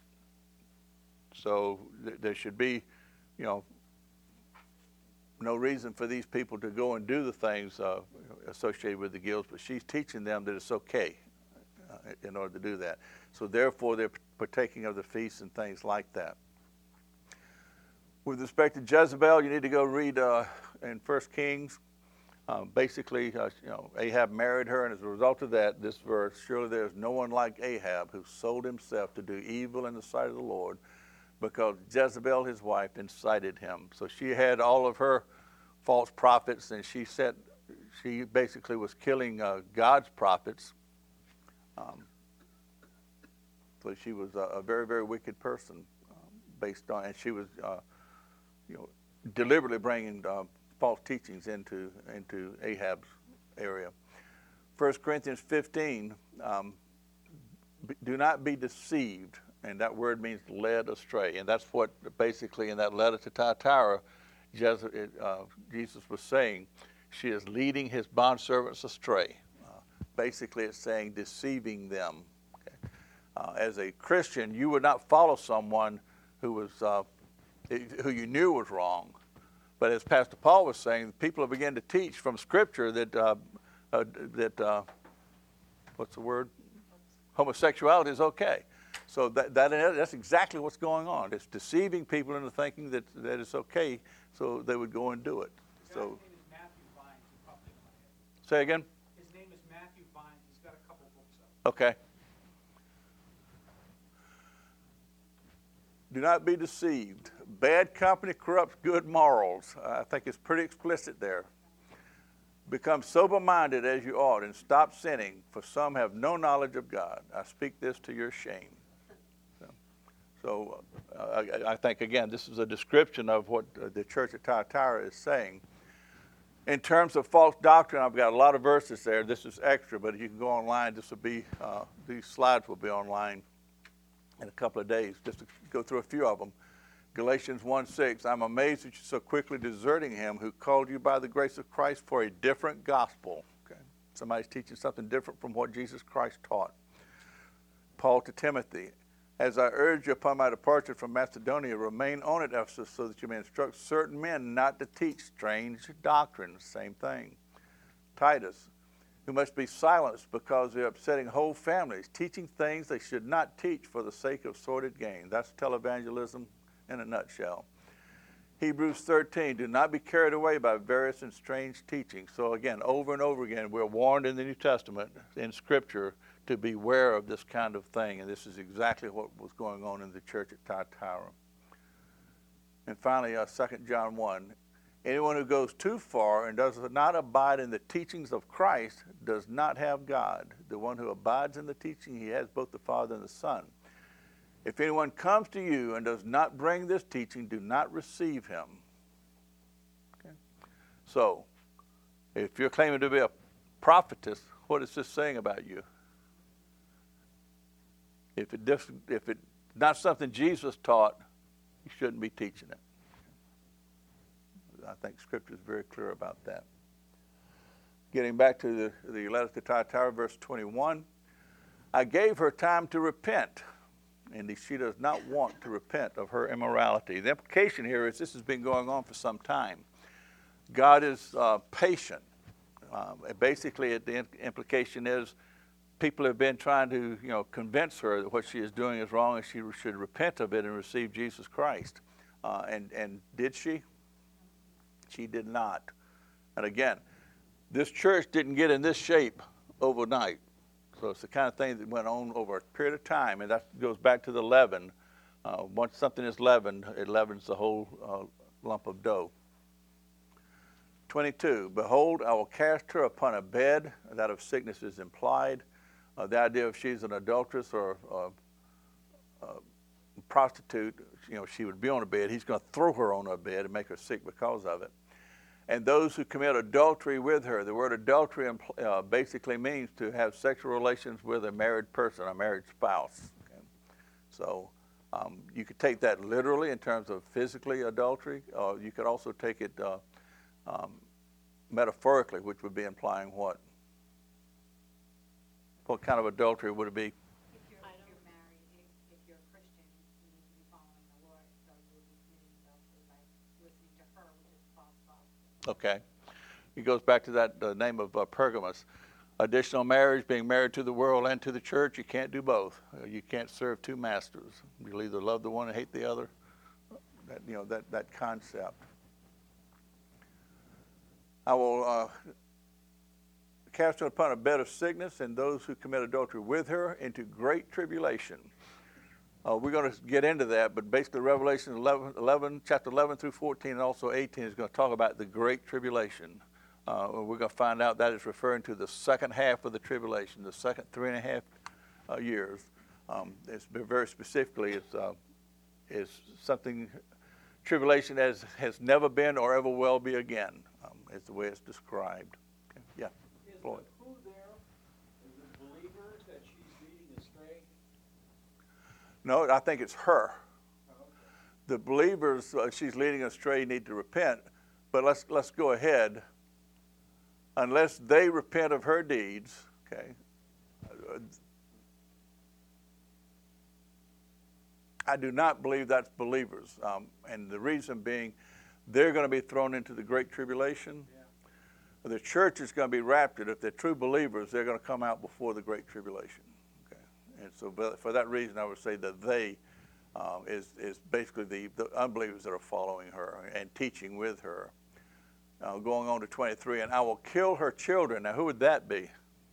So th- there should be, you know, no reason for these people to go and do the things uh, associated with the guilds, but she's teaching them that it's okay uh, in order to do that. So therefore, they're partaking of the feasts and things like that. With respect to Jezebel, you need to go read uh, in First Kings. Uh, basically, uh, you know, Ahab married her, and as a result of that, this verse, surely there is no one like Ahab who sold himself to do evil in the sight of the Lord, because Jezebel, his wife, incited him. So she had all of her false prophets, and she said she basically was killing uh, God's prophets. Um, so she was a, a very, very wicked person, um, based on, and she was, uh, you know, deliberately bringing uh, false teachings into into Ahab's area. First Corinthians fifteen, um, b- do not be deceived. And that word means led astray. And that's what basically in that letter to Thyatira, Jesus, uh, Jesus was saying. She is leading his bondservants astray. Uh, basically, it's saying deceiving them. Okay? Uh, as a Christian, you would not follow someone who was uh, who you knew was wrong. But as Pastor Paul was saying, people have begun to teach from Scripture that uh, uh, that uh, what's the word? Homosexuality is okay. So that, that that's exactly what's going on. It's deceiving people into thinking that, that it's okay, so they would go and do it. His So, name is Matthew Vines. He popped into my head. say again? His name is Matthew Vines. He's got a couple books out. Okay. Do not be deceived. Bad company corrupts good morals. Uh, I think it's pretty explicit there. Become sober-minded as you ought, and stop sinning, for some have no knowledge of God. I speak this to your shame. So, so uh, I, I think, again, this is a description of what uh, the church at Thyatira is saying. In terms of false doctrine, I've got a lot of verses there. This is extra, but you can go online. This will be, uh, these slides will be online in a couple of days, just to go through a few of them. Galatians one six, I'm amazed that you're so quickly deserting him who called you by the grace of Christ for a different gospel. Okay? Somebody's teaching something different from what Jesus Christ taught. Paul to Timothy, as I urge you upon my departure from Macedonia, remain on at Ephesus so that you may instruct certain men not to teach strange doctrines. Same thing. Titus, who must be silenced because they're upsetting whole families, teaching things they should not teach for the sake of sordid gain. That's televangelism in a nutshell. Hebrews thirteen, do not be carried away by various and strange teachings. So again, over and over again, we're warned in the New Testament, in Scripture, to beware of this kind of thing. And this is exactly what was going on in the church at Thyatira. And finally, uh, Second John one, anyone who goes too far and does not abide in the teachings of Christ does not have God. The one who abides in the teaching, he has both the Father and the Son. If anyone comes to you and does not bring this teaching, do not receive him. Okay? So, if you're claiming to be a prophetess, what is this saying about you? If it dis- if it's not something Jesus taught, you shouldn't be teaching it. I think Scripture is very clear about that. Getting back to the, the letter to Thyatira, verse twenty-one, I gave her time to repent, and she does not want to repent of her immorality. The implication here is this has been going on for some time. God is uh, patient. Uh, basically, the implication is people have been trying to, you know, convince her that what she is doing is wrong and she should repent of it and receive Jesus Christ. Uh, and, and did she? She did not. And again, this church didn't get in this shape overnight. So it's the kind of thing that went on over a period of time, and that goes back to the leaven. Uh, once something is leavened, it leavens the whole uh, lump of dough. twenty-two, behold, I will cast her upon a bed. That of sickness is implied. Uh, the idea if she's an adulteress or uh, uh, prostitute, you know, she would be on a bed. He's going to throw her on a bed and make her sick because of it. And those who commit adultery with her, the word adultery uh, basically means to have sexual relations with a married person, a married spouse. Okay? So Um, you could take that literally in terms of physically adultery, or you could also take it uh, um, metaphorically, which would be implying what? What kind of adultery would it be? If you're, if you're married, if, if you're a Christian, you need to be following the Lord, so you would be committing adultery by listening to her, which is false gospel. Okay. It goes back to that uh, name of uh, Pergamos. Additional marriage, being married to the world and to the church, you can't do both. Uh, you can't serve two masters. You'll either love the one and hate the other. That, you know, that, that concept. I will uh, cast her upon a bed of sickness, and those who commit adultery with her into great tribulation. Uh, we're going to get into that, but basically Revelation eleven, eleven, chapter eleven through fourteen, and also eighteen is going to talk about the great tribulation. Uh, we're going to find out that is referring to the second half of the tribulation, the second three and a half uh, years. Um, it's very specifically, it's, uh, is something, tribulation as has never been or ever will be again, um, is the way it's described. Okay. Yeah, Is the Floyd. who there, is the believers that she's leading astray? No, I think it's her. Oh, okay. The believers uh, she's leading astray need to repent, but let's let's go ahead. Unless they repent of her deeds, okay. uh, I do not believe that's believers, um, and the reason being, they're going to be thrown into the great tribulation. Yeah. The church is going to be raptured. If they're true believers, they're going to come out before the great tribulation. Okay, and so but for that reason, I would say that they uh, is is basically the, the unbelievers that are following her and teaching with her. Uh, going on to twenty-three, and I will kill her children. Now, who would that be?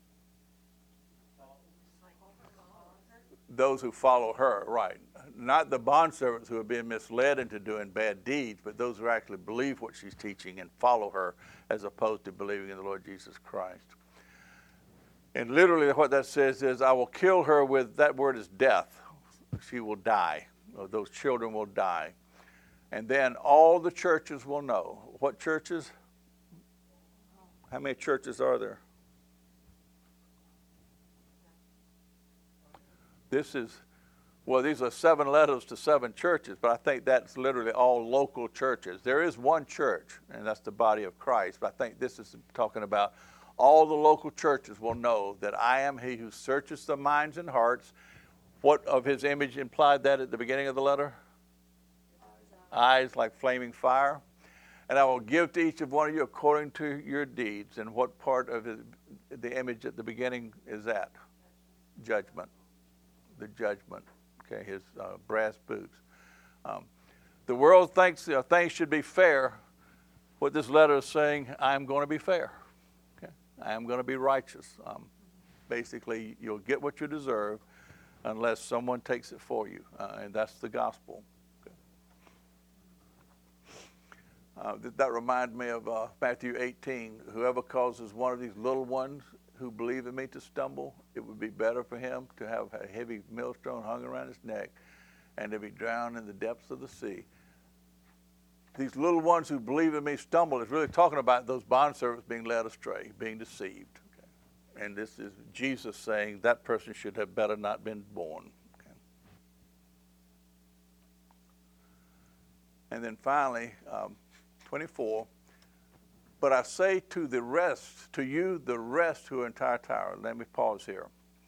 Those who follow her, right. Not the bondservants who are being misled into doing bad deeds, but those who actually believe what she's teaching and follow her as opposed to believing in the Lord Jesus Christ. And literally what that says is, I will kill her with, that word is death. She will die, or those children will die. And then all the churches will know. What churches? How many churches are there? This is, well, these are seven letters to seven churches, but I think that's literally all local churches. There is one church, and that's the body of Christ, but I think this is talking about all the local churches will know that I am he who searches the minds and hearts. What of his image implied that at the beginning of the letter? Eyes like flaming fire. And I will give to each of one of you according to your deeds. And what part of his, the image at the beginning is that? Judgment. The judgment. Okay, his uh, brass boots. Um, the world thinks uh, things should be fair. What this letter is saying, I am going to be fair. Okay, I am going to be righteous. Um, basically, you'll get what you deserve unless someone takes it for you. Uh, and that's the gospel. Uh, that, that reminds me of uh, Matthew eighteen. Whoever causes one of these little ones who believe in me to stumble, it would be better for him to have a heavy millstone hung around his neck and to be drowned in the depths of the sea. These little ones who believe in me stumble is really talking about those bondservants being led astray, being deceived. Okay? And this is Jesus saying that person should have better not been born. Okay? And then finally, um, twenty-four, but I say to the rest, to you, the rest who are in Thyatira. Let me pause here.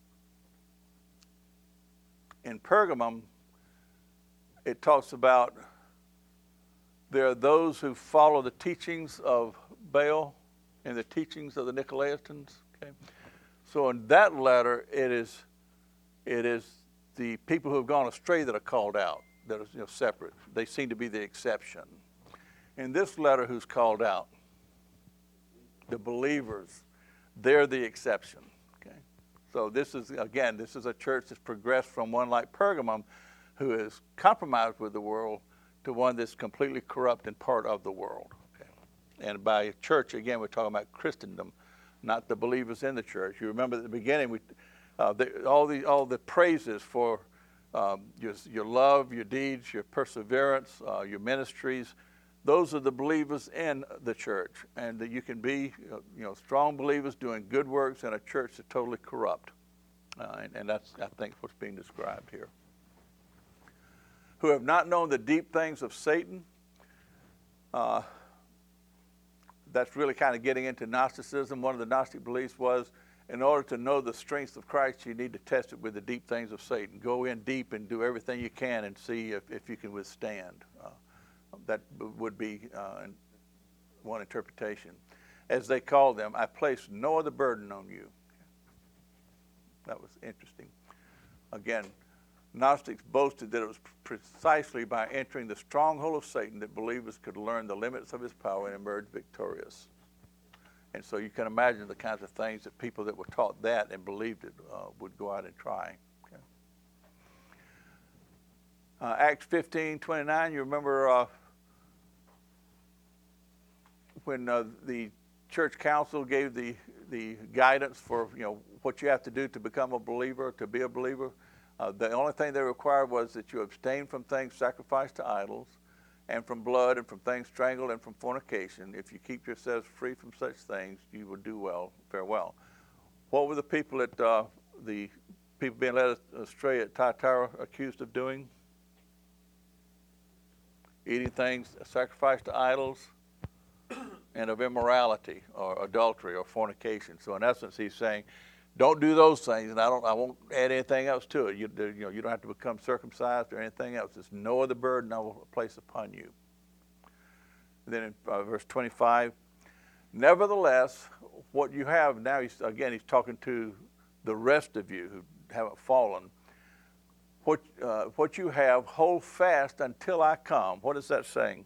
In Pergamum, it talks about there are those who follow the teachings of Baal and the teachings of the Nicolaitans. Okay, so in that letter, it is it is the people who have gone astray that are called out, that are, you know, separate. They seem to be the exception. In this letter, who's called out? The believers. They're the exception. Okay. So this is, again, this is a church that's progressed from one like Pergamum, who is compromised with the world, to one that's completely corrupt and part of the world. Okay. And by church, again, we're talking about Christendom, not the believers in the church. You remember at the beginning, we, uh, the, all the all the praises for um, your your love, your deeds, your perseverance, uh, your ministries. Those are the believers in the church, and that you can be, you know, strong believers doing good works in a church that's totally corrupt, uh, and, and that's, I think, what's being described here. who have not known the deep things of Satan. Uh, that's really kind of getting into Gnosticism. One of the Gnostic beliefs was, in order to know the strength of Christ, you need to test it with the deep things of Satan. Go in deep and do everything you can and see if, if you can withstand. Uh, that would be uh, one interpretation. As they called them, I place no other burden on you. That was interesting. Again, Gnostics boasted that it was precisely by entering the stronghold of Satan that believers could learn the limits of his power and emerge victorious. And so you can imagine the kinds of things that people that were taught that and believed it uh, would go out and try. Okay. Uh, Acts fifteen twenty-nine, you remember uh, when uh, the church council gave the, the guidance for, you know, what you have to do to become a believer, to be a believer. Uh, the only thing they required was that you abstain from things sacrificed to idols, and from blood, and from things strangled, and from fornication. If you keep yourselves free from such things, you will do well, fare well. What were the people that uh, the people being led astray at Thyatira accused of doing? Eating things sacrificed to idols, and of immorality, or adultery, or fornication. So in essence, he's saying, don't do those things, and I don't. I won't add anything else to it. You, you know, you don't have to become circumcised or anything else. There's no other burden I will place upon you. And then in uh, verse twenty-five, nevertheless, what you have now, he's, again, he's talking to the rest of you who haven't fallen. What uh, what you have, hold fast until I come. What is that saying?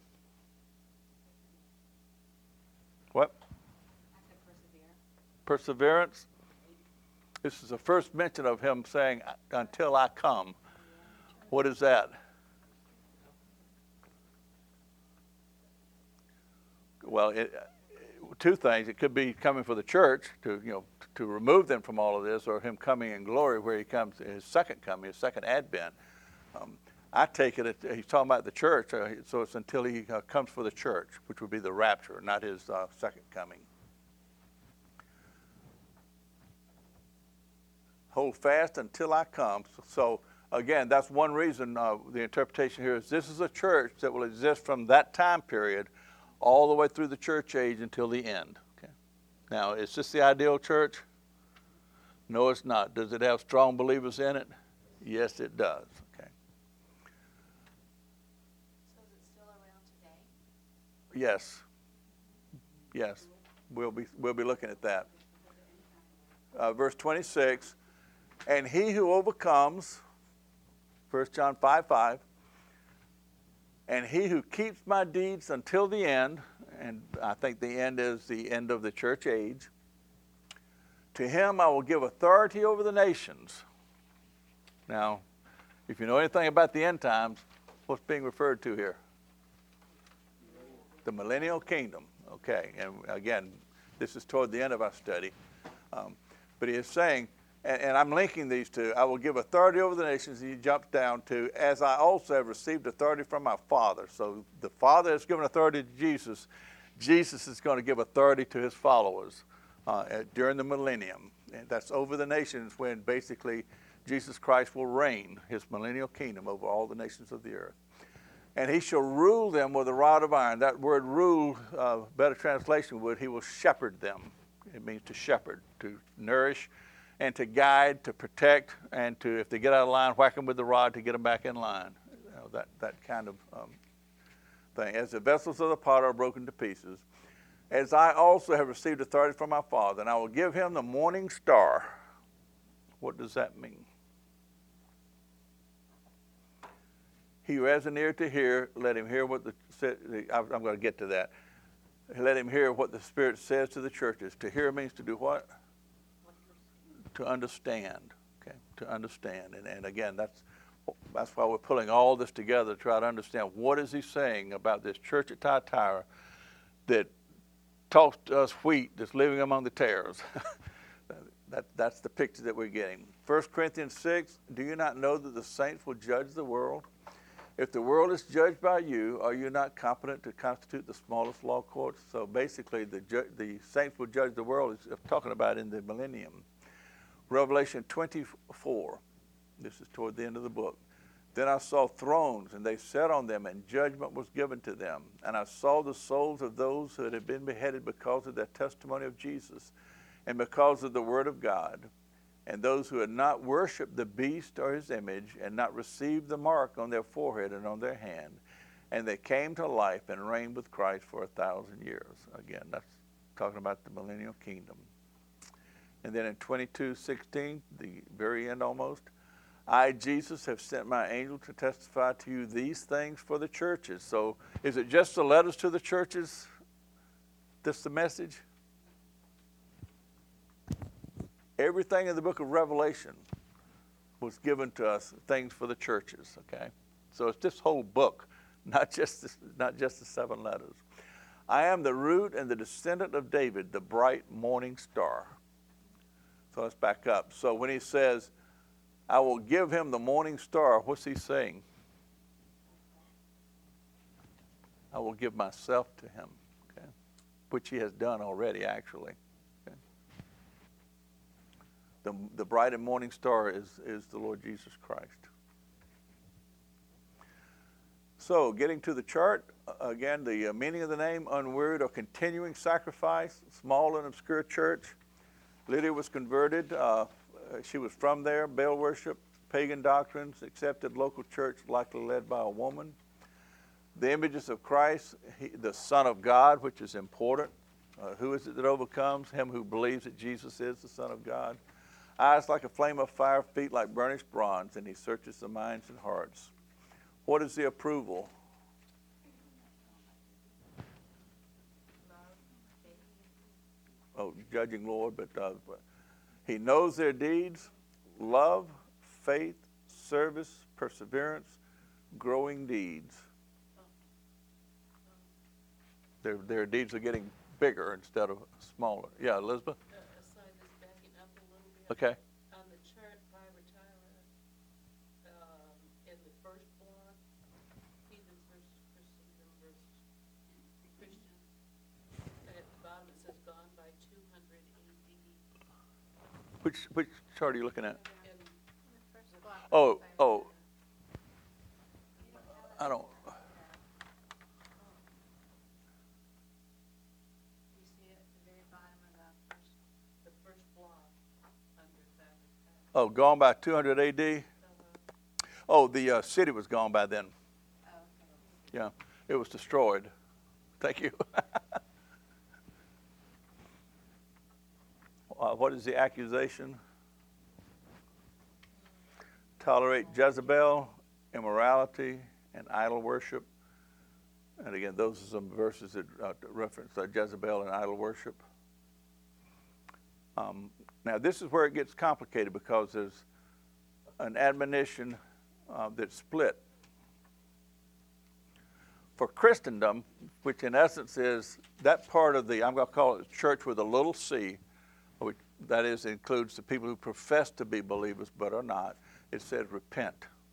What? I said persevere. Perseverance. This is the first mention of him saying, until I come. What is that? Well, it, two things. It could be coming for the church to, you know, to remove them from all of this, or him coming in glory where he comes, his second coming, his second advent. Um, I take it, he's talking about the church, uh, so it's until he uh, comes for the church, which would be the rapture, not his uh, second coming. Hold fast until I come. So, again, that's one reason uh, the interpretation here is this is a church that will exist from that time period all the way through the church age until the end. Okay. Now, is this the ideal church? No, it's not. Does it have strong believers in it? Yes, it does. Okay. So is it still around today? Yes. Yes. We'll be we'll be looking at that. Uh, verse twenty-six. And he who overcomes, First John five five, and he who keeps my deeds until the end, and I think the end is the end of the church age, to him I will give authority over the nations. Now, if you know anything about the end times, what's being referred to here? The millennial kingdom. Okay, and again, this is toward the end of our study. Um, but he is saying, and, and I'm linking these two, I will give authority over the nations, and he jumps down to, as I also have received authority from my Father. So the Father has given authority to Jesus. Jesus is going to give authority to his followers uh, at, during the millennium. And that's over the nations, when basically Jesus Christ will reign his millennial kingdom over all the nations of the earth. And he shall rule them with a rod of iron. That word rule, uh, better translation would, he will shepherd them. It means to shepherd, to nourish, and to guide, to protect, and to, if they get out of line, whack them with the rod to get them back in line. You know, that, that kind of um, thing. As the vessels of the potter are broken to pieces, as I also have received authority from my Father, and I will give him the morning star. What does that mean? He who has an ear to hear, let him hear what the, I'm going to get to that. Let him hear what the Spirit says to the churches. To hear means to do what? To understand. Okay, to understand. And, and again, that's that's why we're pulling all this together to try to understand what is he saying about this church at Thyatira that talks to us wheat that's living among the tares. that, that's the picture that we're getting. First Corinthians six, do you not know that the saints will judge the world? If the world is judged by you, are you not competent to constitute the smallest law courts? So basically, the ju- the saints will judge the world is talking about in the millennium. Revelation twenty-four, this is toward the end of the book. Then I saw thrones, and they sat on them, and judgment was given to them. And I saw the souls of those who had been beheaded because of their testimony of Jesus and because of the word of God, and those who had not worshipped the beast or his image and not received the mark on their forehead and on their hand. And they came to life and reigned with Christ for a thousand years. Again, that's talking about the millennial kingdom. And then in twenty-two sixteen, the very end almost, I, Jesus, have sent my angel to testify to you these things for the churches. So is it just the letters to the churches? That's the message? Everything in the book of Revelation was given to us, things for the churches, okay? So it's this whole book, not just this, not just the seven letters. I am the root and the descendant of David, the bright morning star. So let's back up. So when he says, I will give him the morning star, what's he saying? I will give myself to him, okay? Which he has done already, actually. Okay? The, the bright and morning star is, is the Lord Jesus Christ. So, getting to the chart, again, the uh, meaning of the name, unwearied or continuing sacrifice, small and obscure church. Lydia was converted. Uh, she was from there. Baal worship, pagan doctrines, accepted local church, likely led by a woman. The images of Christ, he, the Son of God, which is important. Uh, who is it that overcomes? Him who believes that Jesus is the Son of God. Eyes like a flame of fire, feet like burnished bronze, and he searches the minds and hearts. What is the approval? Oh, judging Lord, but uh, he knows their deeds, love, faith, service, perseverance, growing deeds. Their, their deeds are getting bigger instead of smaller. Yeah, Elizabeth? Uh, aside this backing up a little bit. Okay. On the chart, Thyatira, um, in the first block, heathens versus Christendom versus Christians. And at the bottom it says gone by two hundred A D. Which, which chart are you looking at? In The first block of Oh, the oh, Thyatira. I don't, You see it at the very bottom of the first. the first block under Thyatira. oh, gone by two hundred A D? Oh, the uh, city was gone by then. Oh, okay. Yeah, it was destroyed. Thank you. uh, what is the accusation? Tolerate Jezebel, immorality, and idol worship. And again, those are some verses that uh, reference uh, Jezebel and idol worship. Um, now, this is where it gets complicated because there's an admonition uh, that's split. For Christendom, which in essence is that part of the, I'm going to call it church with a little c, which that is includes the people who profess to be believers but are not, it says repent.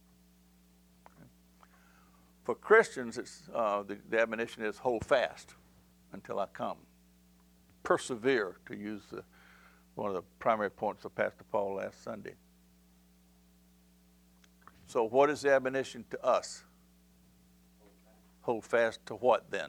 For Christians, it's, uh, the, the admonition is hold fast until I come. Persevere, to use the, one of the primary points of Pastor Paul last Sunday. So what is the admonition to us? Hold fast to what then?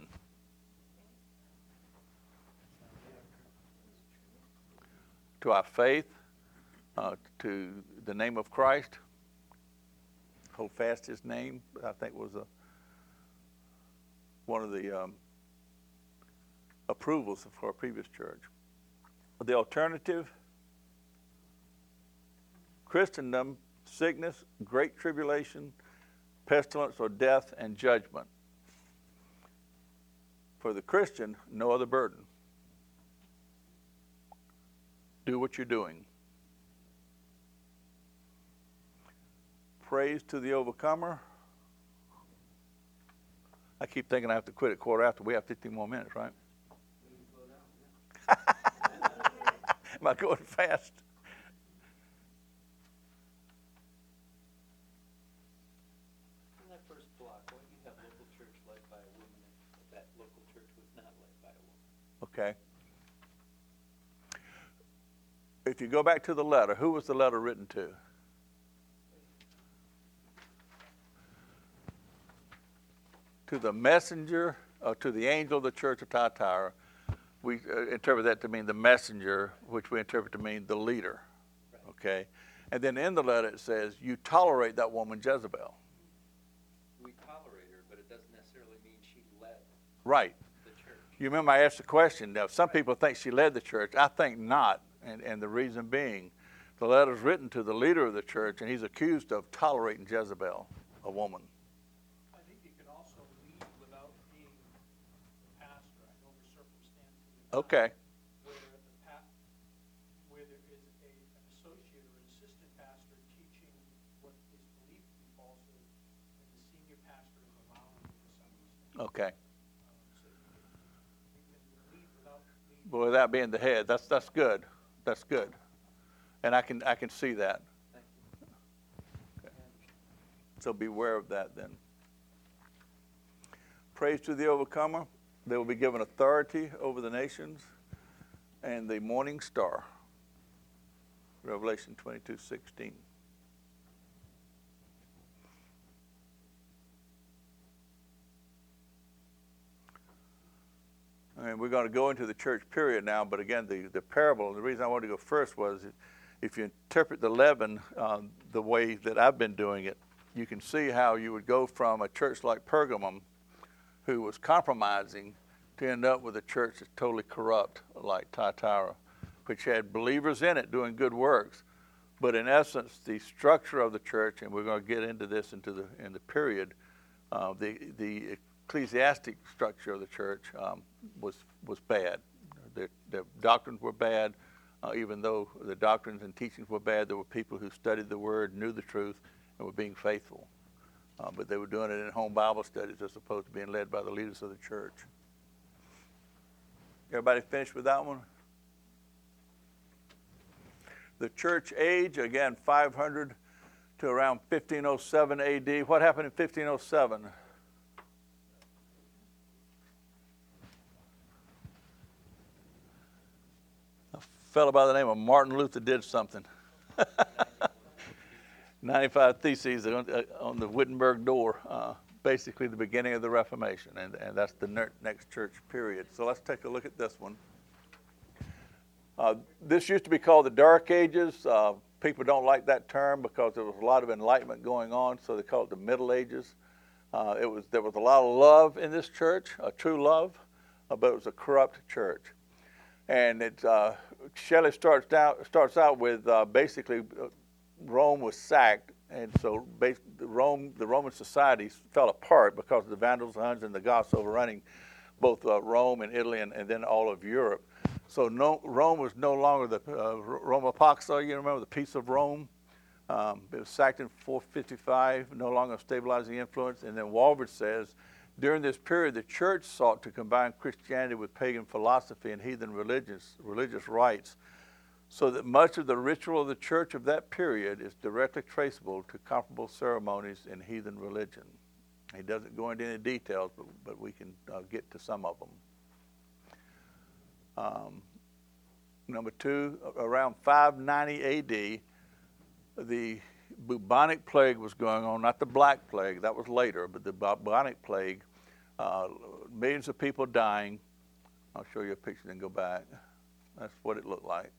To our faith, uh, to the name of Christ. Hold fast his name, I think was a, one of the um, approvals for a previous church. The alternative, Christendom, sickness, great tribulation, pestilence or death, and judgment. For the Christian, no other burden. Do what you're doing. Praise to the overcomer. I keep thinking I have to quit at quarter after. We have fifteen more minutes, right? Am I going fast? In that first block, why do you have local church led by a woman if that local church was not led by a woman? Okay. If you go back to the letter, who was the letter written to? to the messenger, uh, to the angel of the church of Thyatira, we uh, interpret that to mean the messenger, which we interpret to mean the leader. Okay? And then in the letter it says, you tolerate that woman Jezebel. We tolerate her, but it doesn't necessarily mean she led Right. the church. You remember I asked the question, now some people think she led the church. I think not, and, and the reason being, the letter's written to the leader of the church, and he's accused of tolerating Jezebel, a woman. I think you can also lead without being the pastor. I know the circumstances. in time Okay. Where the pa- where there is a, an associate or an assistant pastor teaching what is believed to be falsehood, and the senior pastor is allowing it to some extent. Okay. Um, so you can, you can lead without leading. Well, without being the head, that's that's good. That's good. And I can I can see that. Thank you. Okay. So beware of that then. Praise to the overcomer. They will be given authority over the nations and the morning star. Revelation twenty-two sixteen. And we're going to go into the church period now, but again, the, the parable, the reason I wanted to go first was if you interpret the leaven um, the way that I've been doing it, you can see how you would go from a church like Pergamum, who was compromising, to end up with a church that's totally corrupt, like Thyatira, which had believers in it doing good works. But in essence, the structure of the church, and we're going to get into this into the in the period, uh, the the ecclesiastic structure of the church um, was was bad. The, the doctrines were bad. Uh, even though the doctrines and teachings were bad, there were people who studied the Word, knew the truth, and were being faithful. Uh, but they were doing it in home Bible studies as opposed to being led by the leaders of the church. Everybody finished with that one? The church age, again, five hundred to around fifteen oh seven A D. What happened in fifteen oh seven? A fellow by the name of Martin Luther did something. ninety-five Theses on, uh, on the Wittenberg door, uh, basically the beginning of the Reformation, and, and that's the ner- next church period. So let's take a look at this one. Uh, this used to be called the Dark Ages. Uh, people don't like that term because there was a lot of enlightenment going on, so they call it the Middle Ages. Uh, it was there was a lot of love in this church, a true love, uh, but it was a corrupt church. And it uh, Shelley starts out starts out with uh, basically uh, Rome was sacked, and so bas- the Rome the Roman society fell apart because of the Vandals, the Huns, and the Goths overrunning both uh, Rome and Italy, and, and then all of Europe. So no, Rome was no longer the uh, Roma Pax. You remember the Peace of Rome? Um, it was sacked in four fifty-five, no longer stabilizing influence. And then Walvoord says, during this period, the church sought to combine Christianity with pagan philosophy and heathen religious religious rites, so that much of the ritual of the church of that period is directly traceable to comparable ceremonies in heathen religion. He doesn't go into any details, but, but we can uh, get to some of them. Um, number two, around five ninety A D, the bubonic plague was going on, not the Black Plague, that was later, but the bubonic plague, uh, millions of people dying. I'll show you a picture and go back. That's what it looked like.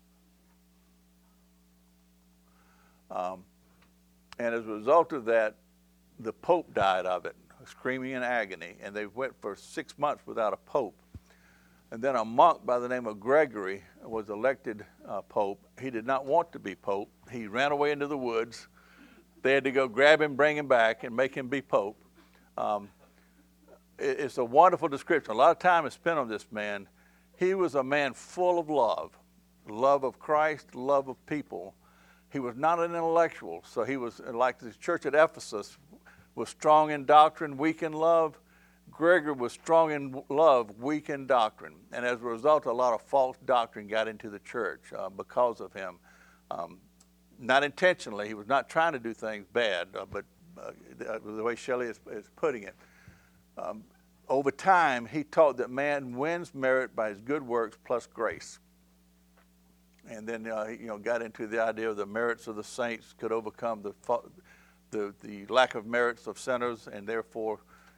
Um, and as a result of that, the Pope died of it, screaming in agony, and they went for six months without a Pope. And then a monk by the name of Gregory was elected uh, Pope. He did not want to be Pope. He ran away into the woods. They had to go grab him, bring him back, and make him be Pope. Um, it, it's a wonderful description. A lot of time is spent on this man. He was a man full of love, love of Christ, love of people. He was not an intellectual, so he was like the church at Ephesus, was strong in doctrine, weak in love. Gregory was strong in love, weak in doctrine. And as a result, a lot of false doctrine got into the church uh, because of him. Um, not intentionally. He was not trying to do things bad, uh, but uh, the, the way Shelley is, is putting it. Um, over time, he taught that man wins merit by his good works plus grace. And then uh, he you know, got into the idea of the merits of the saints could overcome the, the, the lack of merits of sinners, and therefore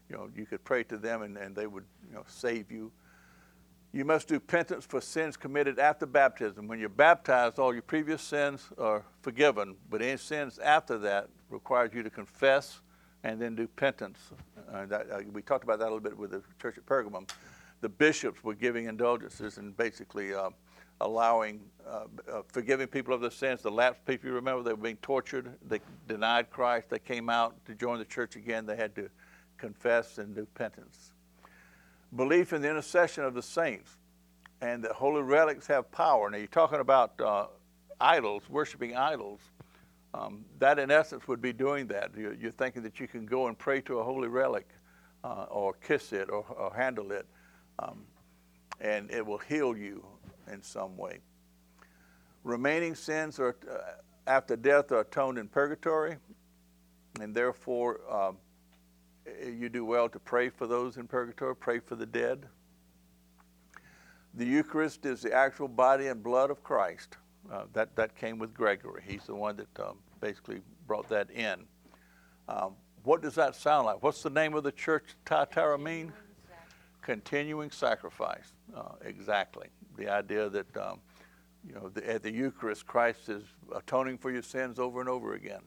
you know, you could pray to them and, and they would, you know, save you. You must do penance for sins committed after baptism. When you're baptized, all your previous sins are forgiven, but any sins after that requires you to confess and then do penance. Uh, that, uh, we talked about that a little bit with the church at Pergamum. The bishops were giving indulgences and basically uh, allowing, uh, uh, forgiving people of their sins. The lapsed people, you remember, they were being tortured. They denied Christ. They came out to join the church again. They had to confess and do penance. Belief in the intercession of the saints and that holy relics have power. Now, you're talking about uh, idols, worshiping idols. Um, that, in essence, would be doing that. You're, you're thinking that you can go and pray to a holy relic uh, or kiss it or, or handle it, um, and it will heal you in some way. Remaining sins are, uh, after death are atoned in purgatory, and therefore um, you do well to pray for those in purgatory, pray for the dead. The Eucharist is the actual body and blood of Christ. Uh, that, that came with Gregory. He's the one that um, basically brought that in. Um, what does that sound like? What's the name of the church, Thyatira mean? Continuing sacrifice. Uh, exactly. The idea that um, you know, the, at the Eucharist, Christ is atoning for your sins over and over again.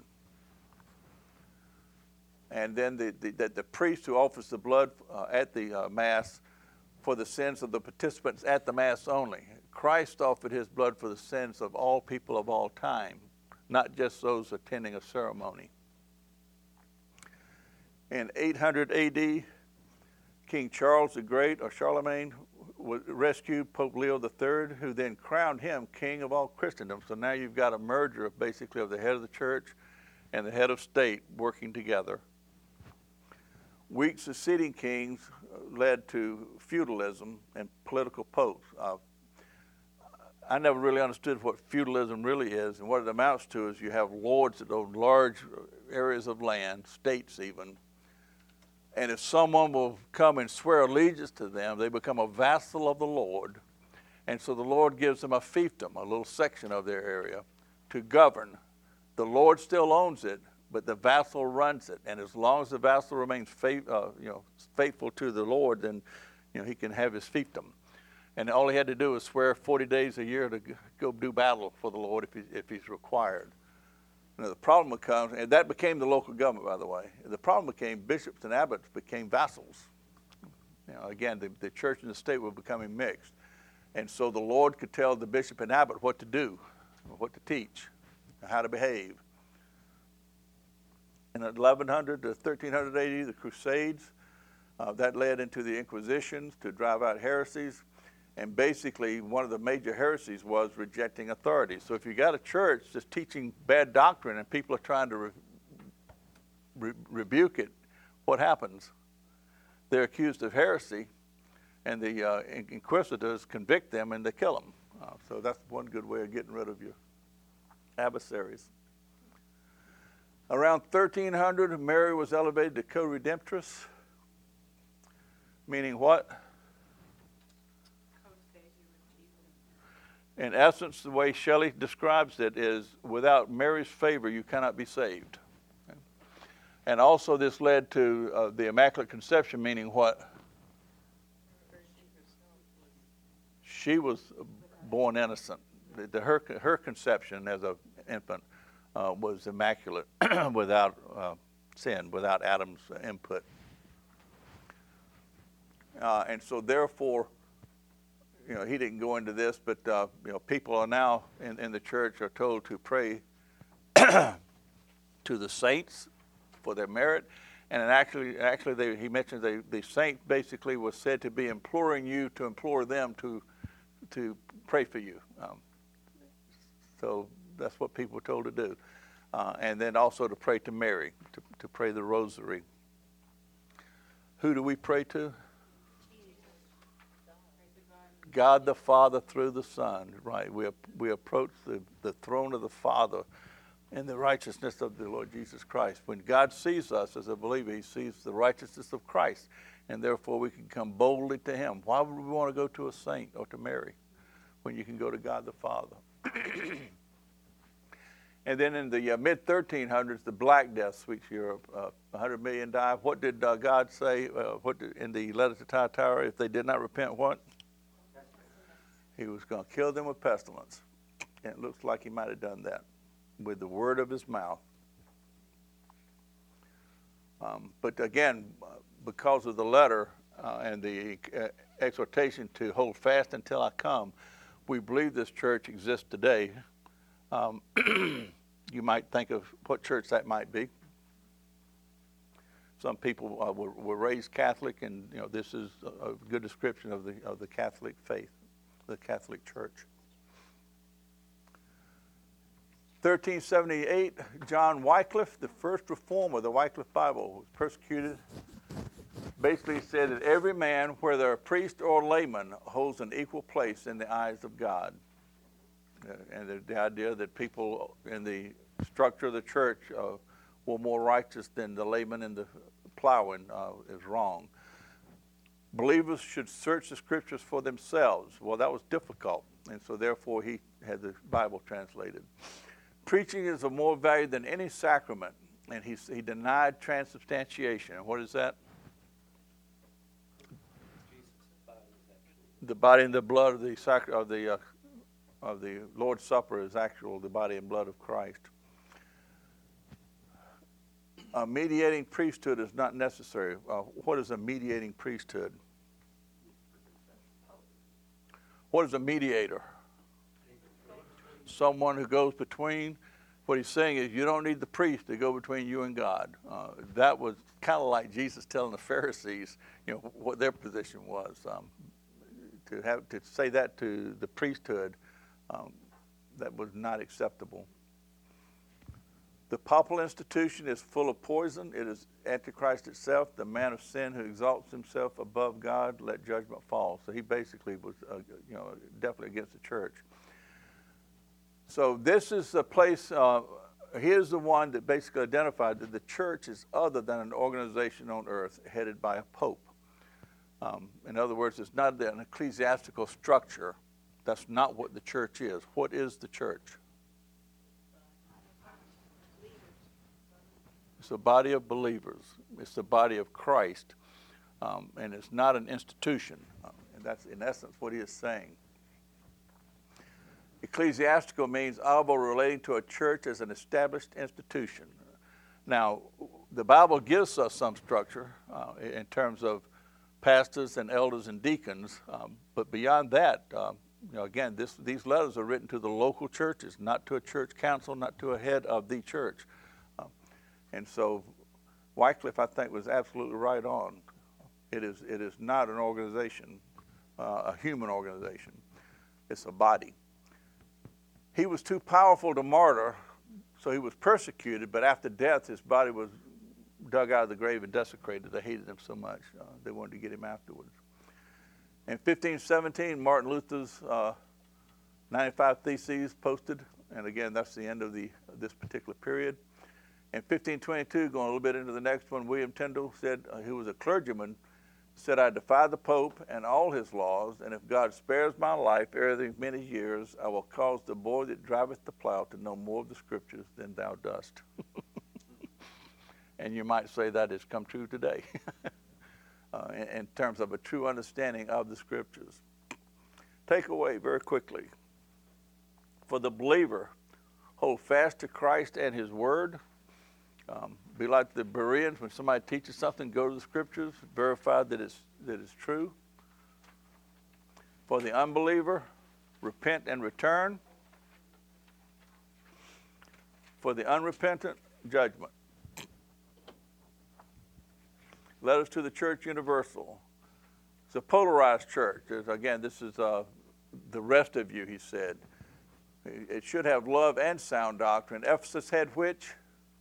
And then the, the, the, the priest who offers the blood uh, at the uh, Mass for the sins of the participants at the Mass only. Christ offered his blood for the sins of all people of all time, not just those attending a ceremony. In eight hundred A D, King Charles the Great, or Charlemagne, rescued Pope Leo the Third, who then crowned him king of all Christendom. So now you've got a merger of basically of the head of the church and the head of state working together. Weak succeeding kings led to feudalism and political popes. Uh, I never really understood what feudalism really is, and what it amounts to is you have lords that own large areas of land, states even, and if someone will come and swear allegiance to them, they become a vassal of the Lord, and so the Lord gives them a fiefdom, a little section of their area, to govern. The Lord still owns it, but the vassal runs it, and as long as the vassal remains faith, uh, you know, faithful to the Lord, then you know, he can have his fiefdom. And all he had to do was swear forty days a year to go do battle for the Lord if, he, if he's required. Now, the problem becomes, and that became the local government, by the way. The problem became bishops and abbots became vassals. You know, again, the, the church and the state were becoming mixed. And so the Lord could tell the bishop and abbot what to do, what to teach, how to behave. In eleven hundred to thirteen hundred A D, the Crusades, uh, that led into the Inquisitions to drive out heresies. And basically, one of the major heresies was rejecting authority. So if you got a church that's teaching bad doctrine and people are trying to re- re- rebuke it, what happens? They're accused of heresy, and the uh, inquisitors convict them and they kill them. Uh, so that's one good way of getting rid of your adversaries. Around thirteen hundred, Mary was elevated to co-redemptress, meaning what? In essence, the way Shelley describes it is, without Mary's favor, you cannot be saved. Okay? And also this led to uh, the Immaculate Conception, meaning what? She was born innocent. The, the, her, her conception as an infant uh, was immaculate, without uh, sin, without Adam's input. Uh, and so therefore, you know, he didn't go into this, but uh, you know, people are now in, in the church are told to pray to the saints for their merit, and actually, actually, they, he mentioned the the saint basically was said to be imploring you to implore them to to pray for you. Um, so that's what people were told to do, uh, and then also to pray to Mary, to to pray the Rosary. Who do we pray to? God the Father through the Son, right? We we approach the, the throne of the Father in the righteousness of the Lord Jesus Christ. When God sees us as a believer, he sees the righteousness of Christ, and therefore we can come boldly to him. Why would we want to go to a saint or to Mary when you can go to God the Father? And then in the uh, mid thirteen hundreds, the Black Death sweeps Europe. Uh, one hundred million died. What did uh, God say uh, what did, in the letter to Thyatira? If they did not repent, what? He was going to kill them with pestilence. And it looks like he might have done that with the word of his mouth. Um, but again, because of the letter uh, and the uh, exhortation to hold fast until I come, we believe this church exists today. Um, you might think of what church that might be. Some people uh, were, were raised Catholic, and you know this is a, a good description of the of the Catholic faith, the Catholic Church. thirteen seventy-eight, John Wycliffe, the first reformer of the Wycliffe Bible, was persecuted. Basically said that every man, whether a priest or layman, holds an equal place in the eyes of God. Uh, and the, the idea that people in the structure of the church uh, were more righteous than the layman in the plowing uh, is wrong. Believers should search the scriptures for themselves. Well, that was difficult, and so therefore he had the Bible translated. Preaching is of more value than any sacrament, and he, he denied transubstantiation. And what is that? The body and the blood of the sac- of the uh, of the Lord's Supper is actual the body and blood of Christ. A mediating priesthood is not necessary. Uh, what is a mediating priesthood? What is a mediator? Someone who goes between. What he's saying is you don't need the priest to go between you and God. Uh, that was kind of like Jesus telling the Pharisees, you know, what their position was. Um, to have to say that to the priesthood, um, that was not acceptable. The papal institution is full of poison. It is Antichrist itself, the man of sin who exalts himself above God, let judgment fall. So he basically was, uh, you know, definitely against the church. So this is the place, uh, here's the one that basically identified that the church is other than an organization on earth headed by a pope. Um, in other words, it's not an ecclesiastical structure. That's not what the church is. What is the church? It's a body of believers. It's the body of Christ. Um, and it's not an institution. Um, and that's, in essence, what he is saying. Ecclesiastical means honorable relating to a church as an established institution. Now, the Bible gives us some structure uh, in terms of pastors and elders and deacons, um, but beyond that, um, you know, again, this, these letters are written to the local churches, not to a church council, not to a head of the church. Um, and so Wycliffe, I think, was absolutely right on. It is, it is not an organization, uh, a human organization. It's a body. He was too powerful to martyr, so he was persecuted, but after death, his body was dug out of the grave and desecrated. They hated him so much. Uh, they wanted to get him afterwards. In fifteen seventeen, Martin Luther's uh, ninety-five Theses posted, and again, that's the end of the this particular period. In fifteen twenty-two, going a little bit into the next one, William Tyndale said, uh, who was a clergyman, said, I defy the Pope and all his laws, and if God spares my life ere these many years, I will cause the boy that driveth the plow to know more of the Scriptures than thou dost. And you might say that has come true today uh, in, in terms of a true understanding of the Scriptures. Takeaway very quickly. For the believer, hold fast to Christ and his word. Um, be like the Bereans, when somebody teaches something, go to the Scriptures, verify that it's, that it's true. For the unbeliever, repent and return. For the unrepentant, judgment. Letters to the Church Universal. It's a polarized church. There's, again, this is uh, the rest of you, he said. It should have love and sound doctrine. Ephesus had which?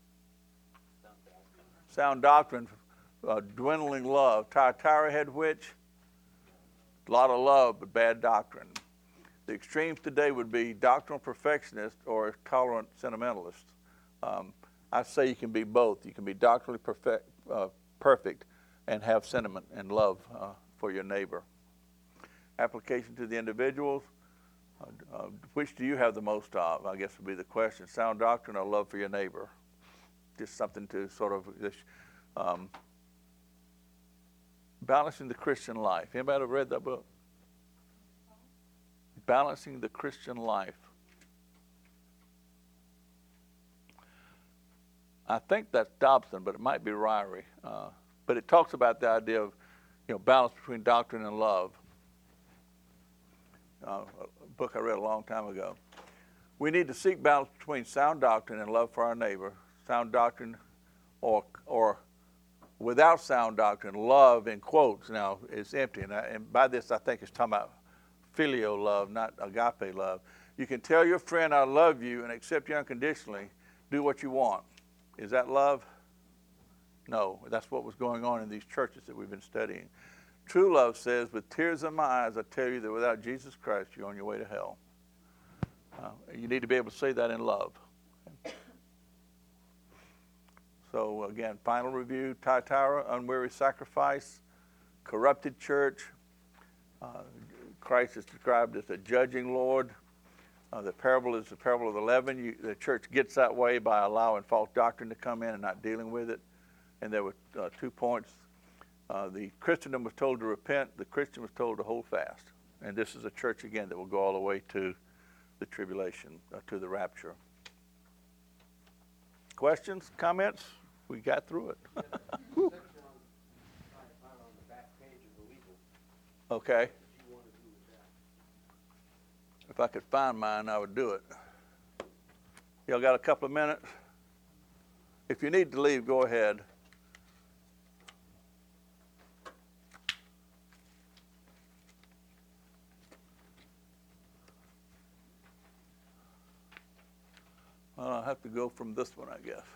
Sound doctrine, uh, dwindling love. Thyatira had which? A lot of love, but bad doctrine. The extremes today would be doctrinal perfectionists or tolerant sentimentalists. Um, I say you can be both. You can be doctrinally perfect, uh, perfect and have sentiment and love uh, for your neighbor. Application to the individuals. Uh, uh, which do you have the most of, I guess would be the question. Sound doctrine or love for your neighbor? Just something to sort of, um, Balancing the Christian Life. Anybody ever read that book? Balancing the Christian Life. I think that's Dobson, but it might be Ryrie. Uh, but it talks about the idea of, you know, balance between doctrine and love. Uh, a book I read a long time ago. We need to seek balance between sound doctrine and love for our neighbor. Sound doctrine, or or without sound doctrine, love in quotes now is empty. And, I, and by this, I think it's talking about filial love, not agape love. You can tell your friend, I love you, and accept you unconditionally. Do what you want. Is that love? No, that's what was going on in these churches that we've been studying. True love says, with tears in my eyes, I tell you that without Jesus Christ, you're on your way to hell. Uh, you need to be able to say that in love. So again, final review, Thyatira, unweary sacrifice, corrupted church. Uh, Christ is described as a judging Lord. Uh, the parable is the parable of the leaven. You, the church gets that way by allowing false doctrine to come in and not dealing with it. And there were uh, two points. Uh, the Christendom was told to repent. The Christian was told to hold fast. And this is a church, again, that will go all the way to the tribulation, uh, to the rapture. Questions, comments? We got through it. Whew. Okay. If I could find mine, I would do it. Y'all got a couple of minutes? If you need to leave, go ahead. Well, I'll have to go from this one, I guess.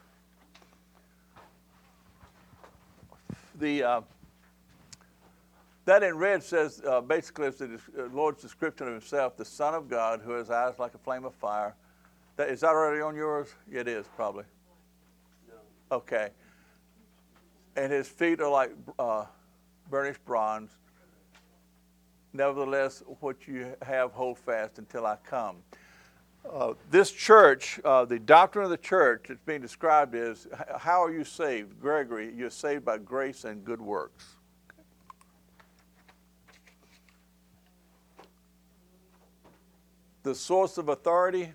The uh, that in red says uh, basically it's the uh, Lord's description of himself, the Son of God, who has eyes like a flame of fire. That, is that already on yours? Yeah, it is, probably. No. Okay. And his feet are like uh, burnished bronze. Nevertheless, what you have, hold fast until I come. Uh, this church, uh, the doctrine of the church that's being described is, how are you saved? Gregory, you're saved by grace and good works. The source of authority,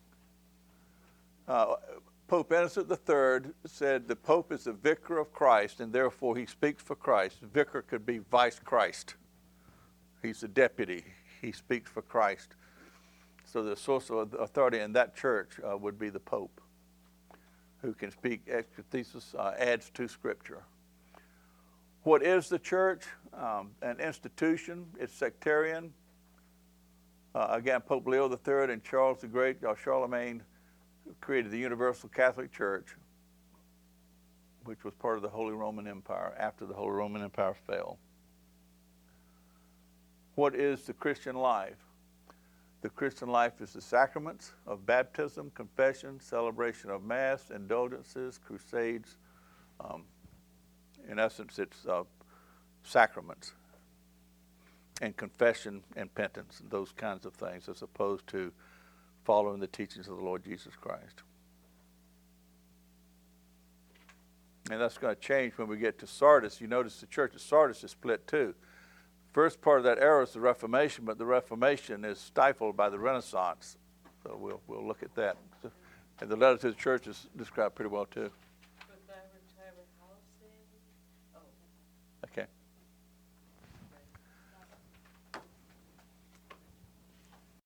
uh, Pope Innocent the Third said the Pope is the vicar of Christ, and therefore he speaks for Christ. The vicar could be vice Christ. He's the deputy. He speaks for Christ. So the source of authority in that church uh, would be the Pope, who can speak exegesis, uh, adds to Scripture. What is the church? Um, an institution. It's sectarian. Uh, again, Pope Leo the Third and Charles the Great, uh, Charlemagne, created the Universal Catholic Church, which was part of the Holy Roman Empire after the Holy Roman Empire fell. What is the Christian life? The Christian life is the sacraments of baptism, confession, celebration of Mass, indulgences, crusades. Um, in essence, it's uh, sacraments and confession and penance and those kinds of things, as opposed to following the teachings of the Lord Jesus Christ. And that's going to change when we get to Sardis. You notice the church of Sardis is split too. First part of that era is the Reformation, but the Reformation is stifled by the Renaissance. So we'll we'll look at that. And the letter to the church is described pretty well too.